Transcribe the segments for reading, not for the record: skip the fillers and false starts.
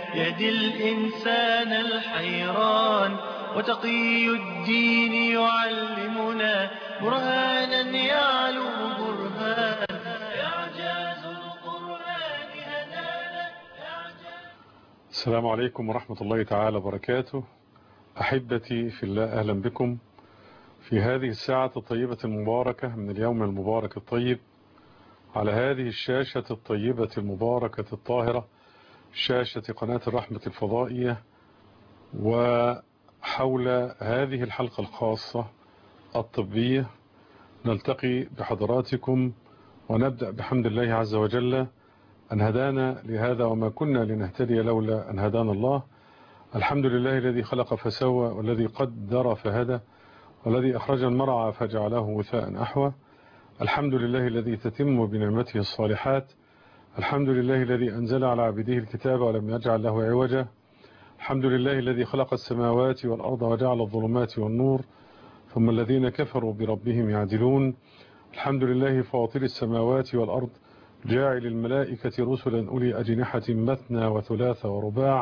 يهدي الإنسان الحيران، وتقي الدين يعلمنا برهانا يعلو برهان. إعجاز القرآن هدانا. السلام عليكم ورحمة الله تعالى وبركاته. أحبتي في الله، أهلا بكم في هذه الساعة الطيبة المباركة من اليوم المبارك الطيب على هذه الشاشة الطيبة المباركة الطاهرة، شاشة قناة الرحمة الفضائية، وحول هذه الحلقة الخاصة الطبية نلتقي بحضراتكم ونبدأ بحمد الله عز وجل أن هدانا لهذا، وما كنا لنهتدي لولا أن هدانا الله. الحمد لله الذي خلق فسوى، والذي قدر فهدى، والذي أخرج المرعى فجعله وثاء أحوى. الحمد لله الذي تتم بنعمته الصالحات. الحمد لله الذي أنزل على عبده الكتاب ولم يجعل له عوجا. الحمد لله الذي خلق السماوات والأرض وجعل الظلمات والنور، ثم الذين كفروا بربهم يعدلون. الحمد لله فاطر السماوات والأرض، جاعل الملائكة رسلا أولي أجنحة مثنى وثلاث ورباع.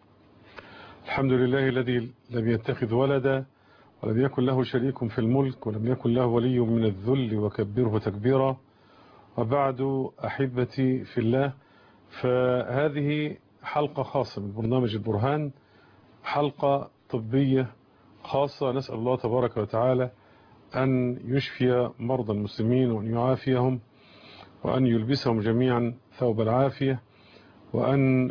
الحمد لله الذي لم يتخذ ولدا ولم يكن له شريك في الملك ولم يكن له ولي من الذل وكبره تكبيرا. وبعد أحبتي في الله، فهذه حلقة خاصة من برنامج البرهان، حلقة طبية خاصة. نسأل الله تبارك وتعالى أن يشفي مرضى المسلمين وأن يعافيهم وأن يلبسهم جميعا ثوب العافية، وأن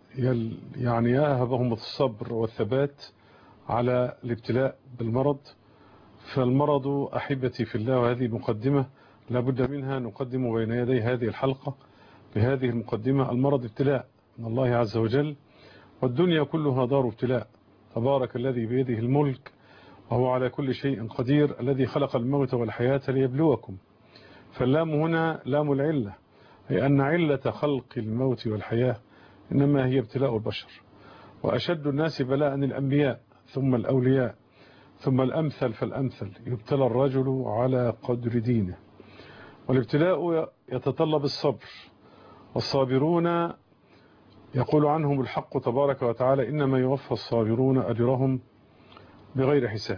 يهبهم الصبر والثبات على الابتلاء بالمرض. فالمرض أحبتي في الله، وهذه مقدمة لابد منها، نقدم بين يدي هذه الحلقة بهذه المقدمة. المرض ابتلاء من الله عز وجل، والدنيا كلها دار ابتلاء. تبارك الذي بيده الملك وهو على كل شيء قدير، الذي خلق الموت والحياة ليبلوكم. فاللام هنا لام العلة، أي أن علة خلق الموت والحياة إنما هي ابتلاء البشر. وأشد الناس بلاء الأنبياء، ثم الأولياء، ثم الأمثل فالأمثل. يبتلى الرجل على قدر دينه، والابتلاء يتطلب الصبر. والصابرون يقول عنهم الحق تبارك وتعالى: إنما يوفى الصابرون أجرهم بغير حساب.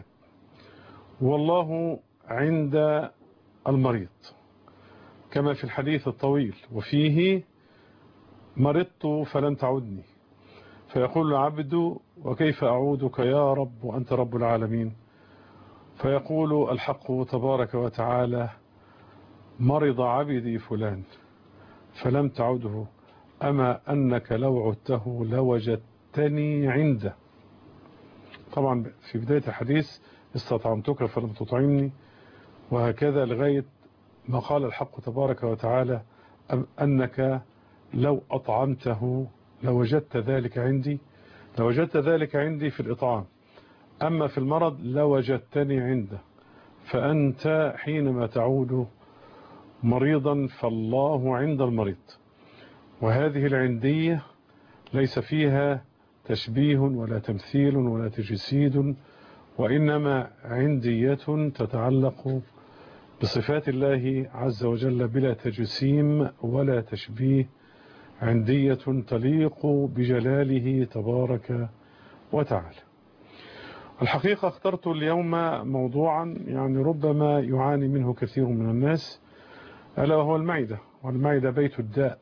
والله عند المريض، كما في الحديث الطويل وفيه: مرضت فلم تعدني، فيقول العبد: وكيف أعودك يا رب وأنت رب العالمين؟ فيقول الحق تبارك وتعالى: مرض عبدي فلان فلم تعده، أما أنك لو عدته لوجدتني عنده. طبعا في بداية الحديث: استطعمتك فلم تطعمني، وهكذا لغاية ما قال الحق تبارك وتعالى: أنك لو أطعمته لوجدت ذلك عندي. لوجدت ذلك عندي في الإطعام، أما في المرض لوجدتني عنده. فأنت حينما تعود مريضا فالله عند المريض. وهذه العندية ليس فيها تشبيه ولا تمثيل ولا تجسيد، وإنما عندية تتعلق بصفات الله عز وجل بلا تجسيم ولا تشبيه، عندية تليق بجلاله تبارك وتعالى. الحقيقة اخترت اليوم موضوعا ربما يعاني منه كثير من الناس، ألا وهو المعدة. والمعدة بيت الداء،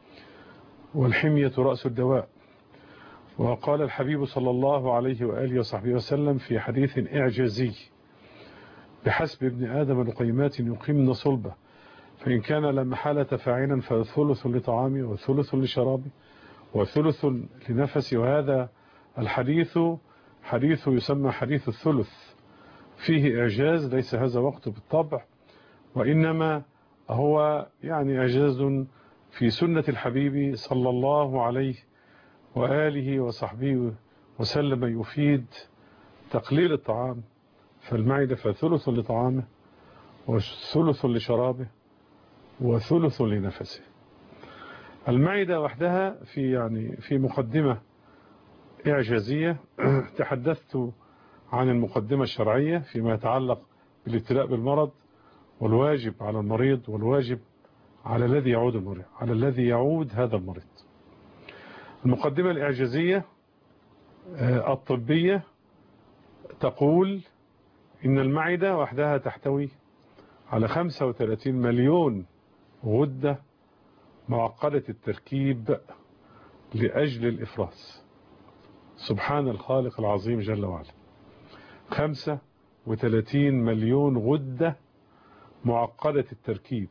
والحمية رأس الدواء. وقال الحبيب صلى الله عليه وآله وصحبه وسلم في حديث إعجازي: بحسب ابن آدم لقيمات يقيمن صلبه، فإن كان لا محالة فاعلا فثلث لطعامه وثلث لشرابه وثلث لنفسه. وهذا الحديث حديث يسمى حديث الثلث، فيه إعجاز. ليس هذا وقت بالطبع، وإنما هو إعجاز في سنة الحبيب صلى الله عليه وآله وصحبه وسلم، يفيد تقليل الطعام. فالمعدة فثلث لطعامه وثلث لشرابه وثلث لنفسه. المعدة وحدها في مقدمة إعجازية. تحدثت عن المقدمة الشرعية فيما يتعلق بالابتلاء بالمرض، والواجب على المريض، والواجب على الذي يعود المريض، على الذي يعود هذا المريض. المقدمة الإعجازية الطبية تقول إن المعدة وحدها تحتوي على 35 مليون غدة معقدة التركيب لأجل الإفراز. سبحان الخالق العظيم جل وعلا. 35 مليون غدة معقدة التركيب.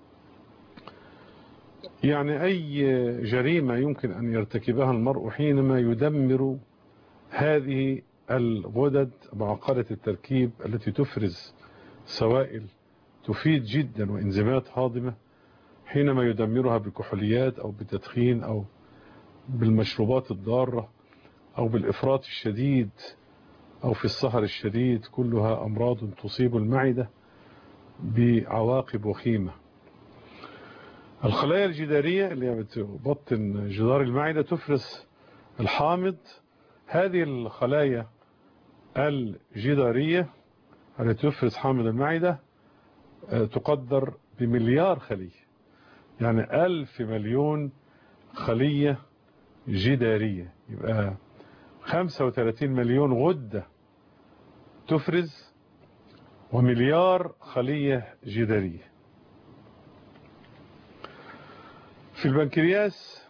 يعني أي جريمة يمكن أن يرتكبها المرء حينما يدمر هذه الغدد معقدة التركيب التي تفرز سوائل تفيد جدا وإنزيمات هاضمة، حينما يدمرها بالكحوليات أو بالتدخين أو بالمشروبات الضارة أو بالإفراط الشديد أو في السهر الشديد، كلها أمراض تصيب المعدة بعواقب وخيمة. الخلايا الجدارية اللي بتبطن جدار المعدة تفرز الحامض. هذه الخلايا الجدارية التي تفرز حامض المعدة تقدر بمليار خلية، يعني 1000 مليون خلية جدارية. يبقى 35 مليون غدة تفرز ومليار خلية جدارية. في البنكرياس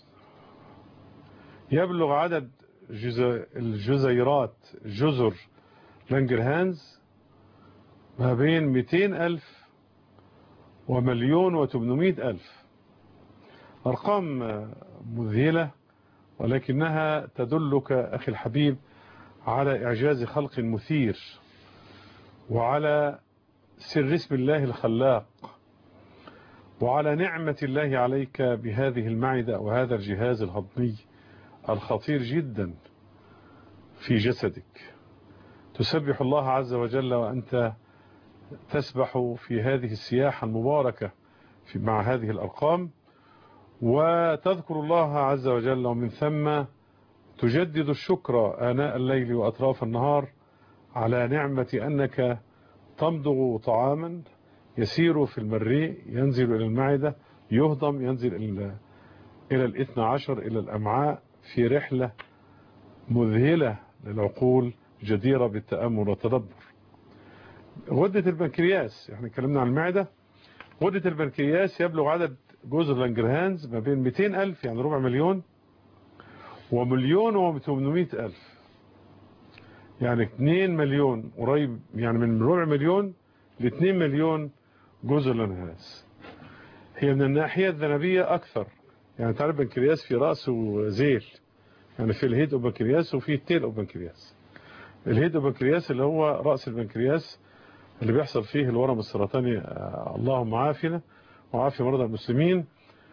يبلغ عدد الجزيرات جزر لانجرهانز ما بين 200,000 ومليون و800,000. أرقام مذهلة، ولكنها تدلك أخي الحبيب على إعجاز خلق مثير وعلى سر اسم الله الخلاق وعلى نعمة الله عليك بهذه المعدة وهذا الجهاز الهضمي الخطير جدا في جسدك. تسبح الله عز وجل وأنت تسبح في هذه السياحة المباركة مع هذه الأرقام، وتذكر الله عز وجل، ومن ثم تجدد الشكر آناء الليل وأطراف النهار على نعمة أنك تمضغ طعاما يسير في المريء ينزل إلى المعدة يهضم ينزل إلى الاثنى عشر إلى الأمعاء في رحلة مذهلة للعقول جديرة بالتأمل والتدبر. غدة البنكرياس، احنا اتكلمنا عن المعدة. غدة البنكرياس يبلغ عدد جزر لانجرهانز ما بين 200,000 يعني ربع مليون ومليون و800,000، يعني 2 مليون قريب، يعني من ربع مليون ل2 مليون جزر لانجرهانز. هي من الناحية الذنبية أكثر، يعني تعرف البنكرياس في رأس وذيل، يعني في الهيد وبنكرياس وفي التيل وبنكرياس. الهيد وبنكرياس اللي هو رأس البنكرياس اللي بيحصل فيه الورم السرطاني، اللهم عافنا وعافي مرضى المسلمين.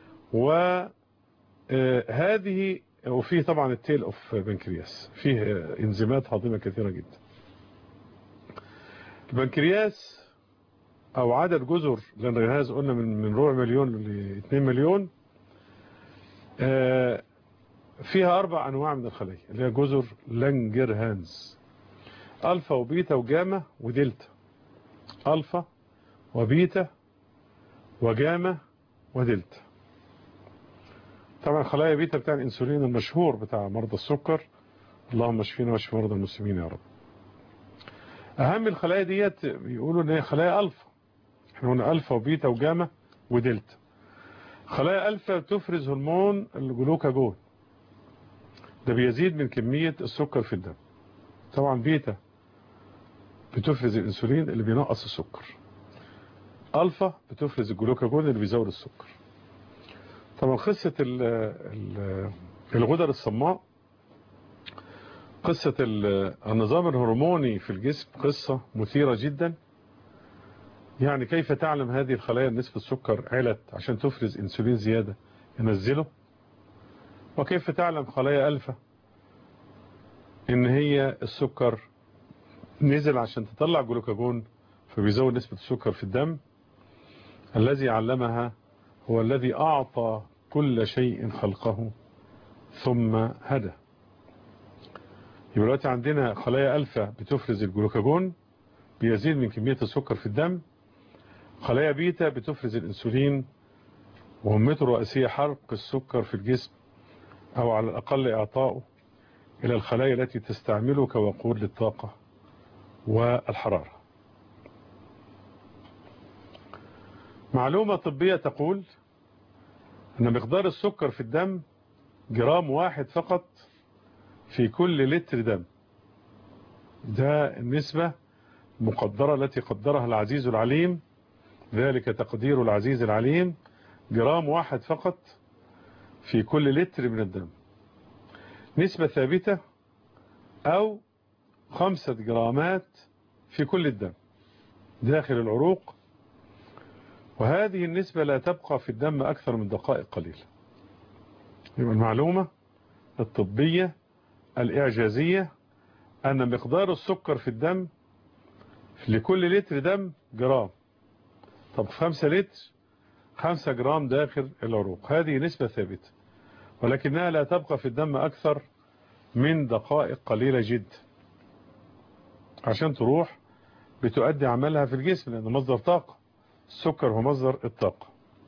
وهذه وفيه طبعا التيل اوف بنكرياس فيه انزيمات هاضمة كثيرة جدا. البنكرياس او عدد جزر لانجرهانز قلنا من ربع مليون ل 2 مليون. فيها 4 أنواع من الخلايا اللي هي جزر لانجرهانز: ألفا وبيتا وجاما ودلتا. ألفا وبيتا وجاما ودلتا. طبعا خلايا بيتا بتاع الانسولين المشهور بتاع مرضى السكر، اللهم اشفينا واشفي مرضى المسلمين يا رب. اهم الخلايا ديت بيقولوا ان هي خلايا الفا. احنا قلنا الفا وبيتا وجاما ودلتا. خلايا الفا بتفرز هرمون الجلوكاجون، ده بيزيد من كمية السكر في الدم. طبعا بيتا بتفرز الانسولين اللي بينقص السكر. الفا بتفرز الجلوكاجون اللي بيزود السكر. طبعا قصة الغدد الصماء، قصة النظام الهرموني في الجسم قصة مثيرة جدا. يعني كيف تعلم هذه الخلايا نسبة السكر علت عشان تفرز انسولين زيادة ينزله، وكيف تعلم خلايا ألفا ان هي السكر نزل عشان تطلع جلوكاجون فبيزود نسبة السكر في الدم. الذي علمها هو الذي أعطى كل شيء خلقه ثم هدى. يبقى دلوقتي عندنا خلايا ألفا بتفرز الجلوكاجون بيزيد من كمية السكر في الدم. خلايا بيتا بتفرز الانسولين ومهمته الرئيسية حرق السكر في الجسم أو على الأقل إعطاؤه إلى الخلايا التي تستعمله كوقود للطاقة والحرارة. معلومة طبية تقول أن مقدار السكر في الدم جرام واحد فقط في كل لتر دم. ده النسبة المقدرة التي قدرها العزيز العليم، ذلك تقدير العزيز العليم، جرام واحد فقط في كل لتر من الدم. نسبة ثابتة أو 5 جرامات في كل الدم داخل العروق، وهذه النسبة لا تبقى في الدم أكثر من دقائق قليلة. يبقى المعلومة الطبية الإعجازية أن مقدار السكر في الدم لكل لتر دم جرام. طب 5 لتر 5 جرام داخل العروق، هذه نسبة ثابتة، ولكنها لا تبقى في الدم أكثر من دقائق قليلة جدا عشان تروح بتؤدي عملها في الجسم، لأنه مصدر طاقة. السكر هو مصدر الطاقة.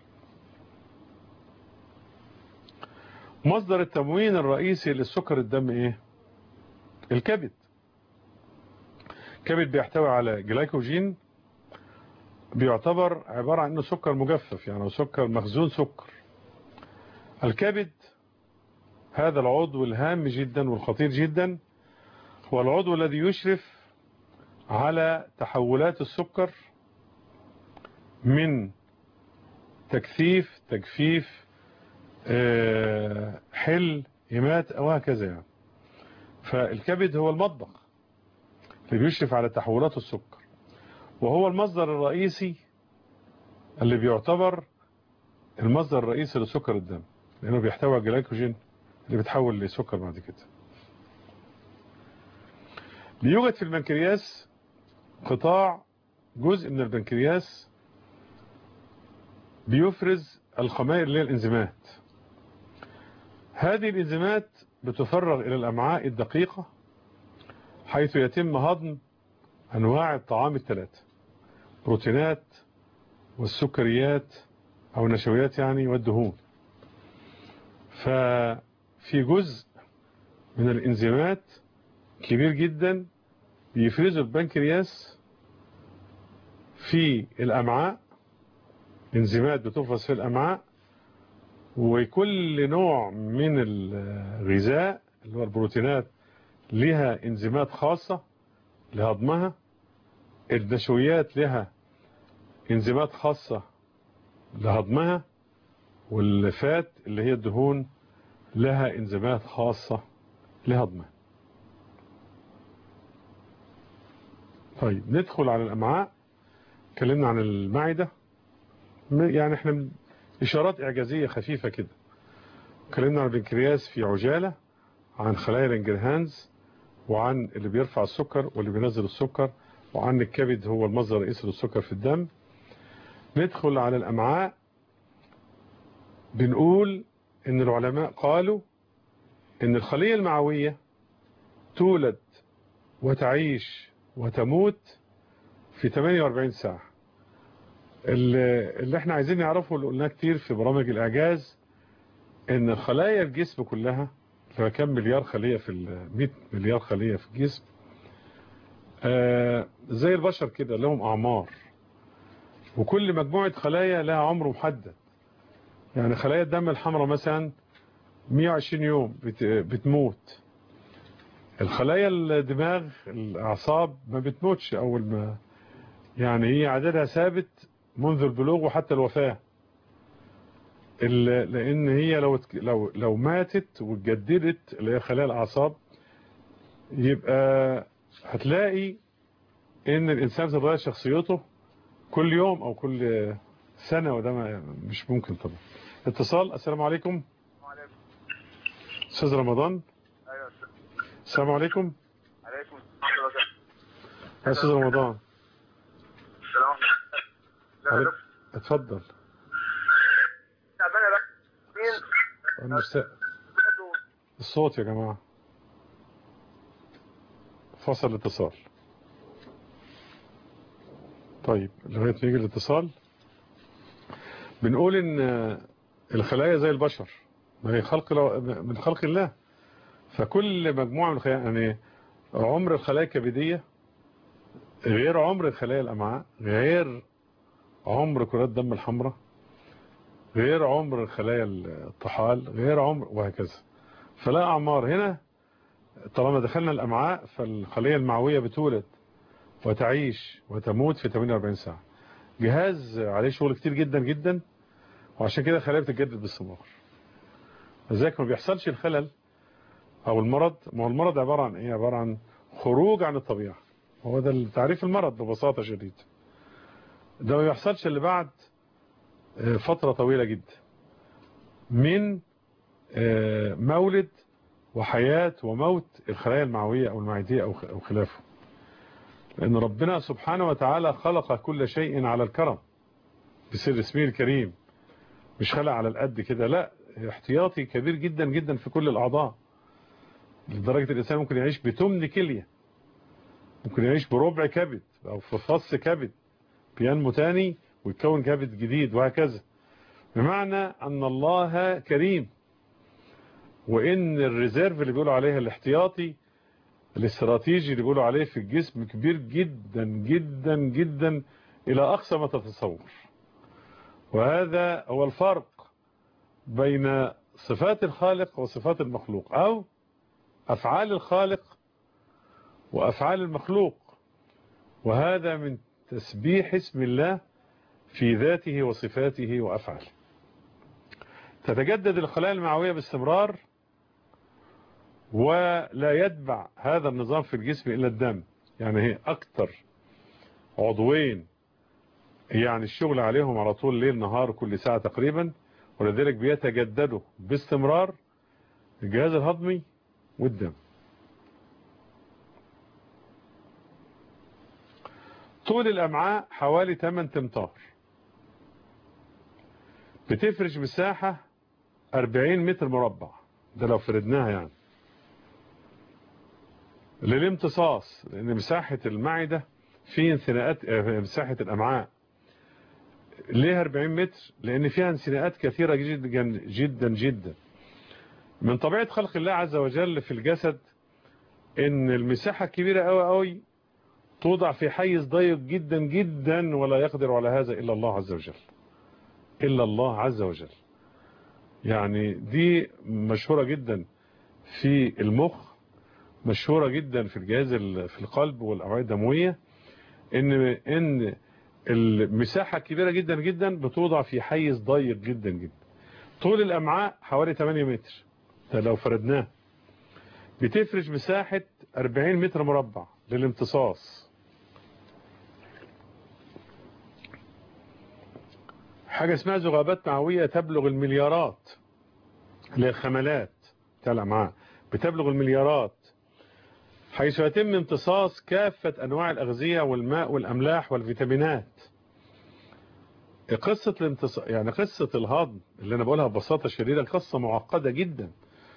مصدر التموين الرئيسي للسكر الدم ايه؟ الكبد. الكبد بيحتوي على جلايكوجين، بيعتبر عبارة عن انه سكر مجفف، يعني سكر مخزون سكر. الكبد هذا العضو الهام جدا والخطير جدا، هو العضو الذي يشرف على تحولات السكر من تكثيف، تجفيف، حل، إمات أو هكذا يعني. فالكبد هو المطبخ اللي بيشرف على تحولات السكر، وهو المصدر الرئيسي اللي بيعتبر المصدر الرئيسي لسكر الدم، لأنه بيحتوي على الجلايكوجين اللي بيتحول لسكر بعد كده. بيوجد في البنكرياس قطاع، جزء من البنكرياس بيفرز الخمائر اللي هي الإنزيمات. هذه الإنزيمات بتفرغ إلى الأمعاء الدقيقة حيث يتم هضم أنواع الطعام الثلاثة: بروتينات والسكريات أو النشويات يعني والدهون. ففي جزء من الإنزيمات كبير جدا بيفرزه البنكرياس في الأمعاء، إنزيمات بتفرز في الأمعاء، وكل نوع من الغذاء اللي هو البروتينات لها إنزيمات خاصة لهضمها، النشويات لها إنزيمات خاصة لهضمها، والفات اللي هي الدهون لها إنزيمات خاصة لهضمها. طيب ندخل على الأمعاء. اتكلمنا عن المعدة، يعني احنا إشارات إعجازية خفيفة كده. اتكلمنا عن البنكرياس في عجالة، عن خلايا لانجرهانز، وعن اللي بيرفع السكر واللي بينزل السكر، وعن الكبد هو المصدر الرئيسي للسكر في الدم. ندخل على الأمعاء. بنقول إن العلماء قالوا إن الخلية المعوية تولد وتعيش وتموت في 48 ساعة. اللي احنا عايزين نعرفه اللي قلناه كتير في برامج الإعجاز، إن خلايا الجسم كلها، فكم مليار خلية في 100 مليار خلية في الجسم، زي البشر كده لهم أعمار، وكل مجموعة خلايا لها عمر محدد. يعني خلايا الدم الحمراء مثلا 120 يوم بتموت. الخلايا الدماغ الأعصاب ما بتموتش أول ما، يعني هي عددها ثابت منذ البلوغ وحتى الوفاة، لأن هي لو ماتت واتجددت اللي هي خلايا الأعصاب، يبقى هتلاقي إن الإنسان تتغير شخصيته كل يوم أو كل سنة، وده مش ممكن طبعا. اتصال. السلام عليكم. وعليكم. أستاذ رمضان. ايوه استاذ. السلام عليكم. عليكم السلام. يا أستاذ رمضان. السلام. اتفضل. تعبان يا باشا. مين؟ الصوت يا جماعة. فصل الاتصال. طيب لغاية ما يجي الاتصال، بنقول ان الخلايا زي البشر ما هي من خلق الله. فكل مجموعة من الخلايا، يعني عمر الخلايا الكبدية غير عمر خلايا الأمعاء، غير عمر كرات الدم الحمراء، غير عمر خلايا الطحال، غير عمر، وهكذا. فلا أعمار هنا. طالما دخلنا الأمعاء فالخلية المعوية بتولد وتعيش وتموت في 48 ساعة. جهاز عليه شغل كتير جدا جدا، وعشان كده الخلايا بتتجدد باستمرار. لذلك ما بيحصلش الخلل أو المرض. ما هو المرض عبارة عن إيه؟ عبارة عن خروج عن الطبيعة. هو ده تعريف المرض ببساطة شديدة. ده ما بيحصلش اللي بعد فترة طويلة جدا من مولد وحياة وموت الخلايا المعوية أو المعدية أو خلافه. لأن ربنا سبحانه وتعالى خلق كل شيء على الكرم بسر اسمه الكريم. مش خلق على القد كده، لا، احتياطي كبير جدا جدا في كل الأعضاء، لدرجة الإنسان ممكن يعيش بتمن كلية، ممكن يعيش بربع كبد أو في فص كبد، بينمو تاني ويتكون كبد جديد، وهكذا. بمعنى أن الله كريم، وإن الريزيرف اللي بيقولوا عليها الاحتياطي الاستراتيجي اللي بيقولوا عليه في الجسم كبير جدا جدا جدا إلى أقصى ما تتصور. وهذا هو الفرق بين صفات الخالق وصفات المخلوق، أو أفعال الخالق وأفعال المخلوق. وهذا من تسبيح اسم الله في ذاته وصفاته وأفعاله. تتجدد الخلايا المعوية باستمرار، ولا يتبع هذا النظام في الجسم إلا الدم. يعني هي أكتر عضوين يعني الشغل عليهم على طول ليل نهار كل ساعة تقريبا، ولذلك بيتجددوا باستمرار الجهاز الهضمي والدم. طول الأمعاء حوالي 8 امتار، بتفرش مساحة 40 متر مربع، ده لو فردناها يعني للامتصاص. لأن مساحة المعدة في انثناءات، مساحة الأمعاء ليه 40 متر؟ لأن فيها انثناءات كثيرة جدا جدا جدا. من طبيعة خلق الله عز وجل في الجسد إن المساحة كبيرة أوي أوي توضع في حيز ضيق جدا جدا، ولا يقدر على هذا إلا الله عز وجل، إلا الله عز وجل. يعني دي مشهورة جدا في المخ، مشهورة جدا في الجهاز في القلب والأوعية الدموية، إن المساحة كبيرة جدا جدا بتوضع في حيز ضيق جدا جدا. طول الأمعاء حوالي 8 متر، ده لو فردناه بتفرش مساحة 40 متر مربع للامتصاص. حاجة اسمها ذغابات معوية تبلغ المليارات، اللي هي الخملات بتاع الأمعاء بتبلغ المليارات، حيث يتم امتصاص كافة أنواع الأغذية والماء والأملاح والفيتامينات. قصة الامتصاص يعني قصة الهضم اللي أنا بقولها ببساطة شديدة قصة معقدة جدا.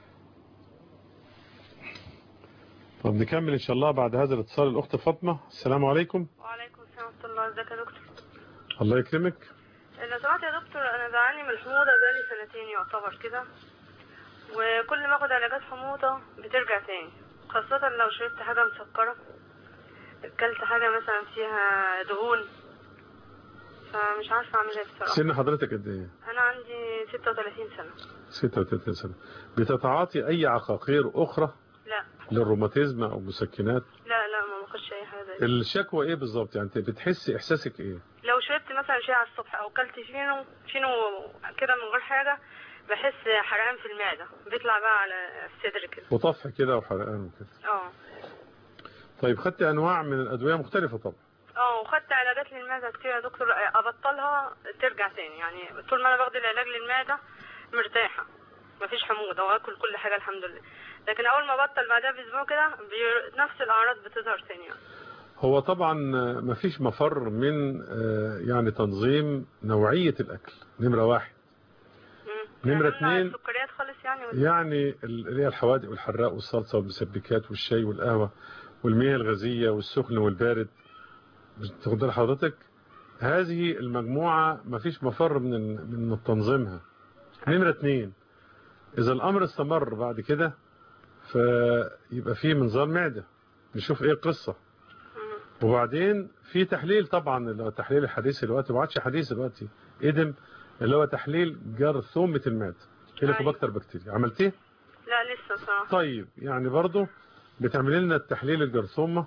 طب نكمل إن شاء الله بعد هذا الاتصال. الأخت فاطمة، السلام عليكم. وعليكم السلام ورحمة الله. ازيك يا دكتور؟ الله يكرمك. لو سمحت يا دكتور، أنا بعاني من الحموضة بقالي سنتين يعتبر كده، وكل ما اخد علاجات حموضة بترجع تاني، خاصة لو شربت حاجة مسكرة، اكلت حاجة مثلا فيها دهون، فمش عارفة اعمل ايه بصراحة. سن حضرتك قد ايه؟ انا عندي 36 سنة. 36 سنة. بتتعاطي اي عقاقير اخرى؟ لا. للروماتيزم او مسكنات؟ لا ما باخدش اي حاجة زي. الشكوى ايه بالظبط؟ يعني انت بتحسي احساسك ايه؟ لو شربت مثلا شاي على الصبح او اكلت فينو كده من غير حاجة، بحس حرقان في المعدة، بيطلع بقى على الصدر كده، وطفح كده وحرقان وكده. طيب خدت انواع من الادوية مختلفة طبعا؟ وخدت علاجات للمعدة كتير يا دكتور، ابطلها ترجع تاني. يعني طول ما انا باخد العلاج للمعدة مرتاحة، مفيش حموضة واكل كل حاجة الحمد لله. لكن اول ما بطل بعدها باسبوع كده نفس الاعراض بتظهر تاني يعني. هو طبعا مفيش مفر من يعني تنظيم نوعية الاكل، نمرة واحد. نمرة اتنين السكريات خالص يعني اللي هي الحوادق والحراق والصلصة والمسبكات والشاي والقهوة والمياه الغازية والسخن والبارد، تاخد حضرتك هذه المجموعة مفيش مفر من تنظيمها. نمرة اتنين إذا الأمر استمر بعد كده فيبقى فيه منظار معدة نشوف إيه القصة. وبعدين في تحليل طبعا اللي هو التحليل الحديث دلوقتي، ما عادش حديث دلوقتي، إدم، اللي هو تحليل جرثومة المعدة، هيليكوباكتر بكتيريا. عملتيه؟ لا لسه صراحة. طيب يعني برضو بتعمل لنا التحليل الجرثومة،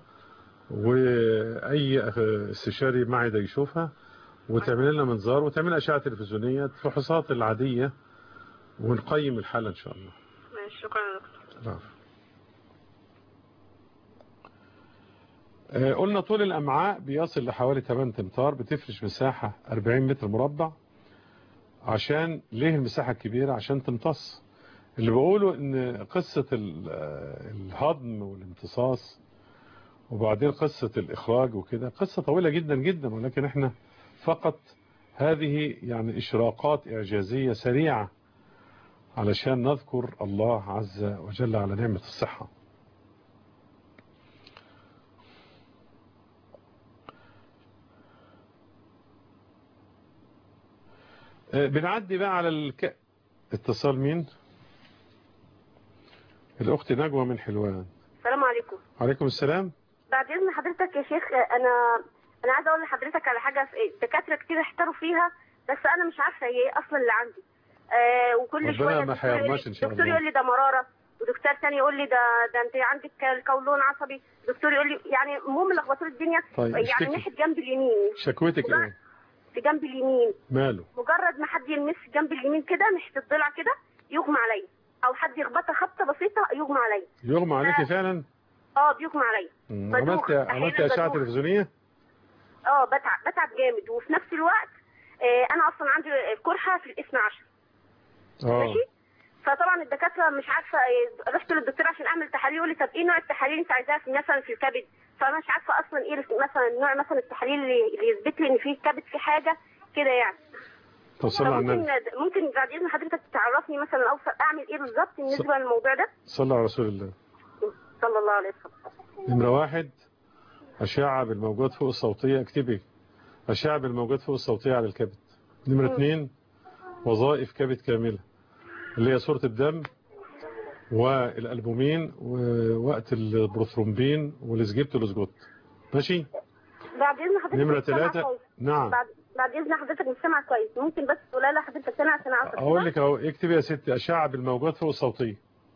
وأي استشاري معدة يشوفها، وتعمل لنا منظار، وتعمل أشعة تلفزيونية، الفحوصات العادية، ونقيم الحالة إن شاء الله. ماشي، شكرا يا دكتور. قلنا طول الأمعاء بيصل لحوالي 8 امتار، بتفرش مساحة 40 متر مربع. عشان ليه المساحة الكبيرة؟ عشان تمتص. اللي بقوله ان قصة الهضم والامتصاص وبعدين قصة الإخراج وكده قصة طويلة جدا جدا، ولكن احنا فقط هذه يعني إشراقات إعجازية سريعة علشان نذكر الله عز وجل على نعمة الصحة. بنعدي بقى على اتصال مين؟ الأخت نجوى من حلوان. السلام عليكم. عليكم السلام. بعد إذن حضرتك يا شيخ، أنا عايزة أقول لحضرتك على حاجة. في دكاترة كتير احتاروا فيها، بس أنا مش عارفة هي إيه أصلا اللي عندي. وكل شوية ما حيرناش إن شاء الله. دكتور يقول لي ده مرارة، ودكتور ثاني يقول لي ده أنت عندك القولون عصبي، دكتور يقول لي يعني المهم لخبطوا الدنيا. طيب يعني ناحية جنب اليمين. شكوتك إيه؟ في جنب اليمين. ماله؟ مجرد ما حد يلمس جنب اليمين كده ناحية الضلع كده يغمى عليا، او حد يخبطها خبطه بسيطه يغمى عليا. يغمى عليكي فعلا؟ بيغمى عليا. عملت اشعه تلفزيونيه؟ بتعب جامد، وفي نفس الوقت انا اصلا عندي قرحه في الاثنى عشر. ماشي. فطبعا الدكاتره مش عارفه، رحت للدكتور عشان اعمل تحاليل، يقول لي طب ايه نوع التحاليل انت عايزاها في مثلا في الكبد؟ فانا مش عارفه اصلا ايه مثلا نوع مثلا التحاليل اللي يثبت لي ان في الكبد في حاجه كده يعني. طب صلى على النبي. ممكن بعد اذن حضرتك تعرفني مثلا اوصل اعمل ايه بالظبط بالنسبه للموضوع ده؟ صلى على رسول الله صلى الله عليه وسلم. نمره 1 اشعه بالموجات فوق الصوتيه، اكتبي اشعه بالموجات فوق الصوتيه على الكبد. نمره 2 وظائف كبد كامله، اللي هي صوره الدم والالبومين ووقت البروثرومبين والاسجبتولوسجوت. ماشي. بعد اذن حضرتك. نمره 3 نعم. بعد اذن حضرتك مش سامعه كويس، ممكن بس تقولها لحضرتك تاني عشان اعرف. اقول لك اهو، اكتبي يا ستي اشعه بالموجات فوق الصوتيه.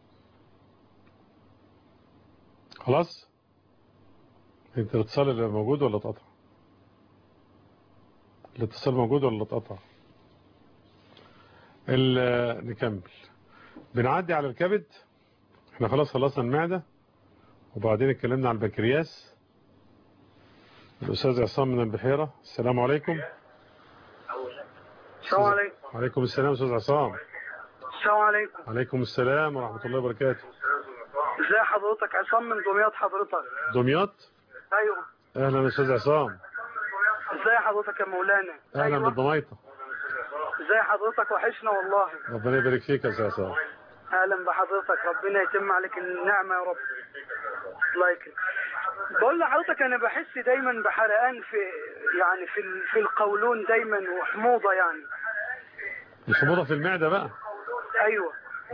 خلاص. انت الاتصال اللي موجود ولا اتقطع؟ الاتصال موجود ولا اتقطع؟ نكمل. بنعدي على الكبد. احنا خلاص خلصنا المعده، وبعدين اتكلمنا على البنكرياس. الأستاذ عصام من البحيرة. السلام عليكم. السلام عليكم. وعليكم السلام أستاذ عصام. السلام عليكم. وعليكم السلام ورحمة الله وبركاته. ازي حضرتك؟ عصام من دمياط حضرتك. دمياط؟ ايوه. أهلا أستاذ عصام. ازي حضرتك يا مولانا؟ أهلا أيوة. بالضميطة. ازي حضرتك؟ وحشنا والله. ربنا يبارك فيك يا أستاذ عصام. اهلا بحضرتك، ربنا يتم عليك النعمة يا رب. الله يكرمك. بقول لحضرتك انا بحس دايما بحرقان في القولون دايما، وحموضه يعني. الحموضه في المعده بقى؟ ايوه.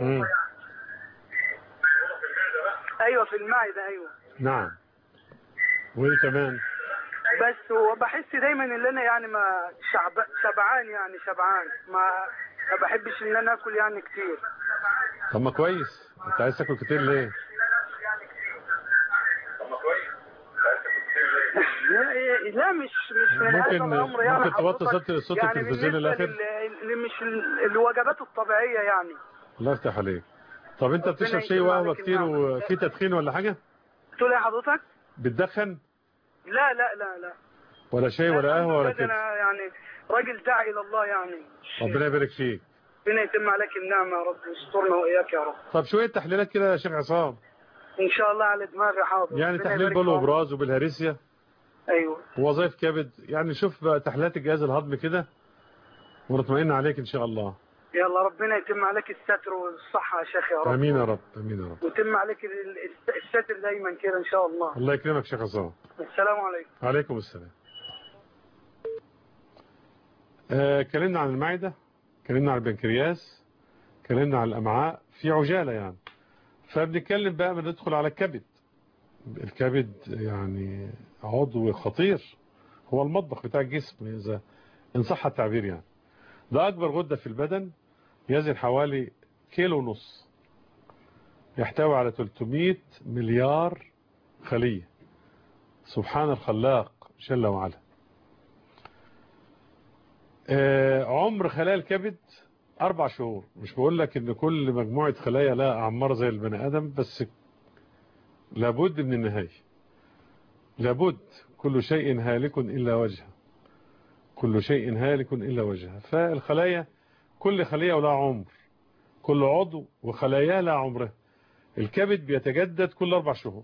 ايوه في المعده. ايوه نعم. وايه كمان؟ بس وبحس دايما ان انا يعني ما شبعان، يعني شبعان، ما بحبش ان انا اكل يعني كتير. طب ما كويس، انت عايز تاكل كتير ليه؟ لا مش من هذا الامر يعني. ممكن توطي صوت يعني التلفزيون الاخر؟ مش الوجبات الطبيعيه يعني. الله يفتح عليك. طب انت بتشرب شاي وقهوه كتير وفي تدخين ولا حاجه؟ تقول ايه حضرتك؟ بتدخن؟ لا لا لا لا. ولا شاي ولا قهوه ولا كده؟ انا يعني راجل داعي الى الله يعني. ربنا يبارك فيك. ربنا يتم عليك النعمه يا رب، ويسترنا واياك يا رب. طب شويه تحليلات كده يا شيخ عصام. ان شاء الله على دماغي حاضر. يعني تحليل بول وبراز وبالهرسيا. ايوه. ووظائف كبد، يعني شوف بقى تحليلات الجهاز الهضمي كده ونطمئن عليك ان شاء الله. يلا ربنا يتم عليك الستر والصحه يا شيخ يا رب. امين يا رب، امين يا رب. ويتم عليك الستر دايما كده ان شاء الله. الله يكرمك شيخ عصام. السلام عليكم. وعليكم السلام. اتكلمنا عن المعده، اتكلمنا عن البنكرياس، اتكلمنا عن الامعاء. في عجالة يعني. فبنتكلم بقى بندخل على الكبد. الكبد يعني عضو خطير، هو المطبخ بتاع الجسم إذا إن صح التعبير يعني. ده أكبر غدة في البدن، يزن حوالي 1.5 كيلو، يحتوي على 300 مليار خلية. سبحان الخلاق جل وعلا. عمر خلايا الكبد 4 شهور. مش بقول لك ان كل مجموعة خلايا لها اعمار زي البني ادم، بس لابد من النهاية. لابد. كل شيء هالك الا وجهه. كل شيء هالك الا وجهه. فالخلايا كل خلية ولها عمر، كل عضو وخلايا لها عمره. الكبد بيتجدد كل 4 شهور.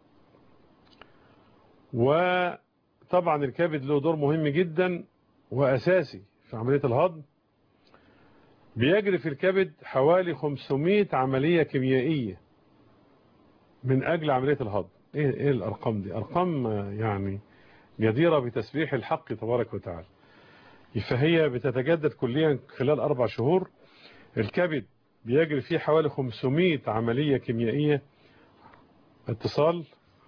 وطبعا الكبد له دور مهم جدا وأساسي في عملية الهضم. بيجري في الكبد حوالي 500 عملية كيميائية من أجل عملية الهضم. إيه الأرقام دي؟ أرقام يعني جديرة بتسبيح الحق تبارك وتعالى. فهي بتتجدد كليا خلال 4 شهور. الكبد بيجري فيه حوالي 500 عملية كيميائية. اتصال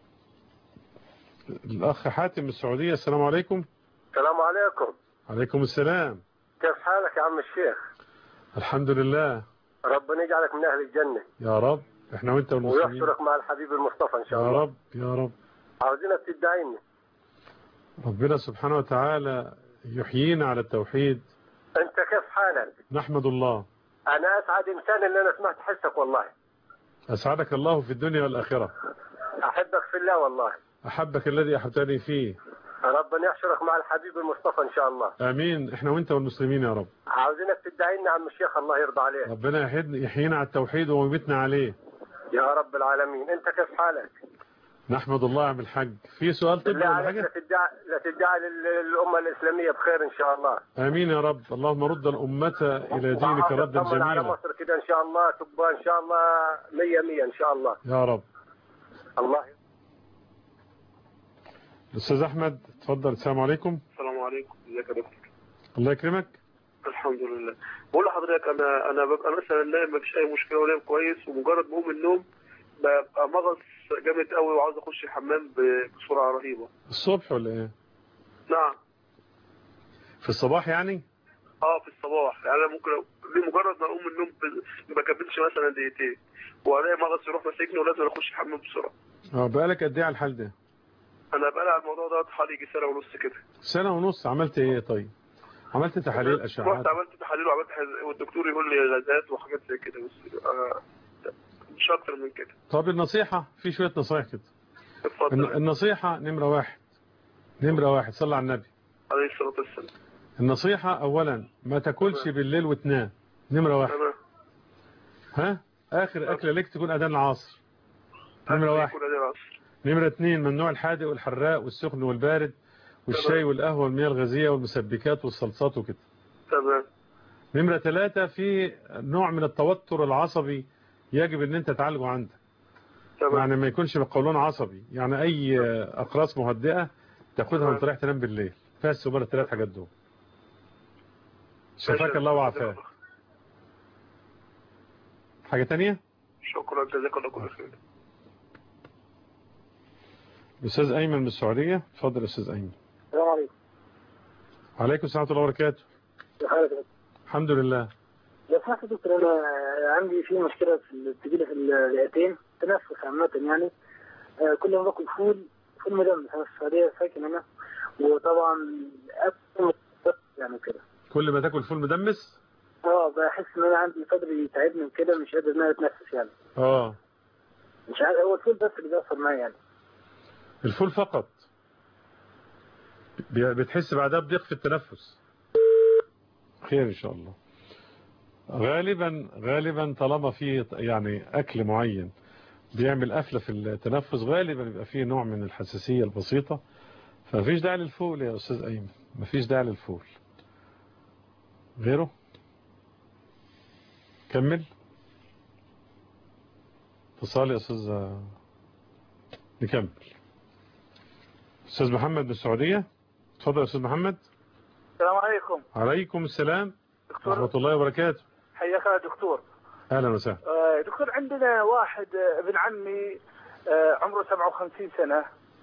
الأخ حاتم من السعودية. السلام عليكم. السلام عليكم. عليكم السلام. كيف حالك يا عم الشيخ؟ الحمد لله. ربنا يجعلك من أهل الجنة يا رب. احنا وانت والمسلمين. ويحشرك مع الحبيب المصطفى إن شاء الله. يا رب يا رب. عاوزينك تدعيني. ربنا سبحانه وتعالى يحيينا على التوحيد. أنت كيف حالك؟ نحمد الله. أنا أسعد إنسان إن أنا سمعت حسك والله. أسعدك الله في الدنيا والآخرة. أحبك في الله والله. أحبك الذي أحبتني فيه. ربنا يحشرك مع الحبيب المصطفى إن شاء الله. آمين. احنا وانت والمسلمين يا رب. عاوزينك تدعينا عم الشيخ الله يرضى عليك. ربنا يحيينا على التوحيد ويميتنا عليه يا رب العالمين. أنت كيف حالك؟ نحمد الله يا عم الحاج. في سؤال طبي ولا حاجة؟ لا تدعي للأمة الإسلامية بخير إن شاء الله. آمين يا رب. اللهم رد الأمة إلى دينك ردا جميلا. على مصر كده إن شاء الله تبقى إن شاء الله 100 إن شاء الله. يا رب. الله. الأستاذ أحمد اتفضل. السلام عليكم. السلام عليكم. ازيك يا دكتور؟ الله يكرمك. الحمد لله. بقول لحضرتك انا ببقى مثلا نايم مفيش اي مشكله ونايم كويس، ومجرد ما اقوم من النوم ببقى مغص جامد قوي وعاوز اخش الحمام بسرعه رهيبه. الصبح ولا ايه؟ نعم. في الصباح يعني؟ في الصباح يعني. انا ممكن بمجرد ما اقوم من النوم ما بكملش مثلا دقيقتين والاقي مغص يروح ماسكني ولازم اخش الحمام بسرعه. بقالك قد ايه على الحال ده؟ انا بقالي على الموضوع ده حوالي 1.5 سنة كده. 1.5 سنة. عملت ايه طيب؟ عملت تحاليل اشعاعات؟ رحت عملت تحاليل وعملت والدكتور يقول لي غازات وحاجات زي كده، بس مش اكتر من كده. طب النصيحة، في شوية نصايح كده. اتفضل. النصيحة نمرة واحد صلى على النبي عليه الصلاة والسلام. النصيحة اولا ما تاكلش بالليل وتنام. نمرة 1. اخر اكلة لك تكون اذان العصر. نمرة 1. نمرة 2 ممنوع الحادق والحراق والسخن والبارد والشاي والقهوة والمياه الغازية والمسبكات والصلصات وكده. تمام. نمرة 3 في نوع من التوتر العصبي يجب ان انت تعالجه عندك. تمام. يعني ما يكونش بقولون عصبي، يعني اي اقراص مهدئة تاخدها وانت رايح تنام بالليل. فيها السبارة 3 حاجات دول. شفاك الله وعافاك. حاجة تانية؟ شكرا جزاك الله كل خير. الأستاذ أيمن من السعودية. اتفضل يا أستاذ أيمن. السلام عليكم. عليكم السلام ورحمة الله وبركاته. كيف حالك؟ الحمد لله. لو سمحت يا دكتور، أنا عندي في مشكلة بتجيلي في الرئتين، تنفس عامة يعني. كل ما باكل فول مدمس. أنا في السعودية ساكن أنا، وطبعا أكل يعني كده. كل ما تاكل فول مدمس؟ بحس إن أنا عندي صدري يتعبني وكده، مش قادر إن أنا أتنفس يعني. مش عارف، هو الفول بس اللي بيأثر معايا يعني. الفول فقط؟ بتحس بعدها بضيق في التنفس؟ خير إن شاء الله. غالبا طالما فيه يعني أكل معين بيعمل قفلة في التنفس، غالبا بيبقى فيه نوع من الحساسية البسيطة. فمفيش داعي للفول يا أستاذ أيمن، مفيش داعي للفول. غيره؟ كمل. اتصال يا أستاذ. نكمل. أستاذ محمد من السعودية. اتفضل يا أستاذ محمد. السلام عليكم. عليكم السلام ورحمة الله وبركاته. حياك يا دكتور. اهلا وسهلا. دكتور، عندنا واحد ابن عمي عمره 57 سنة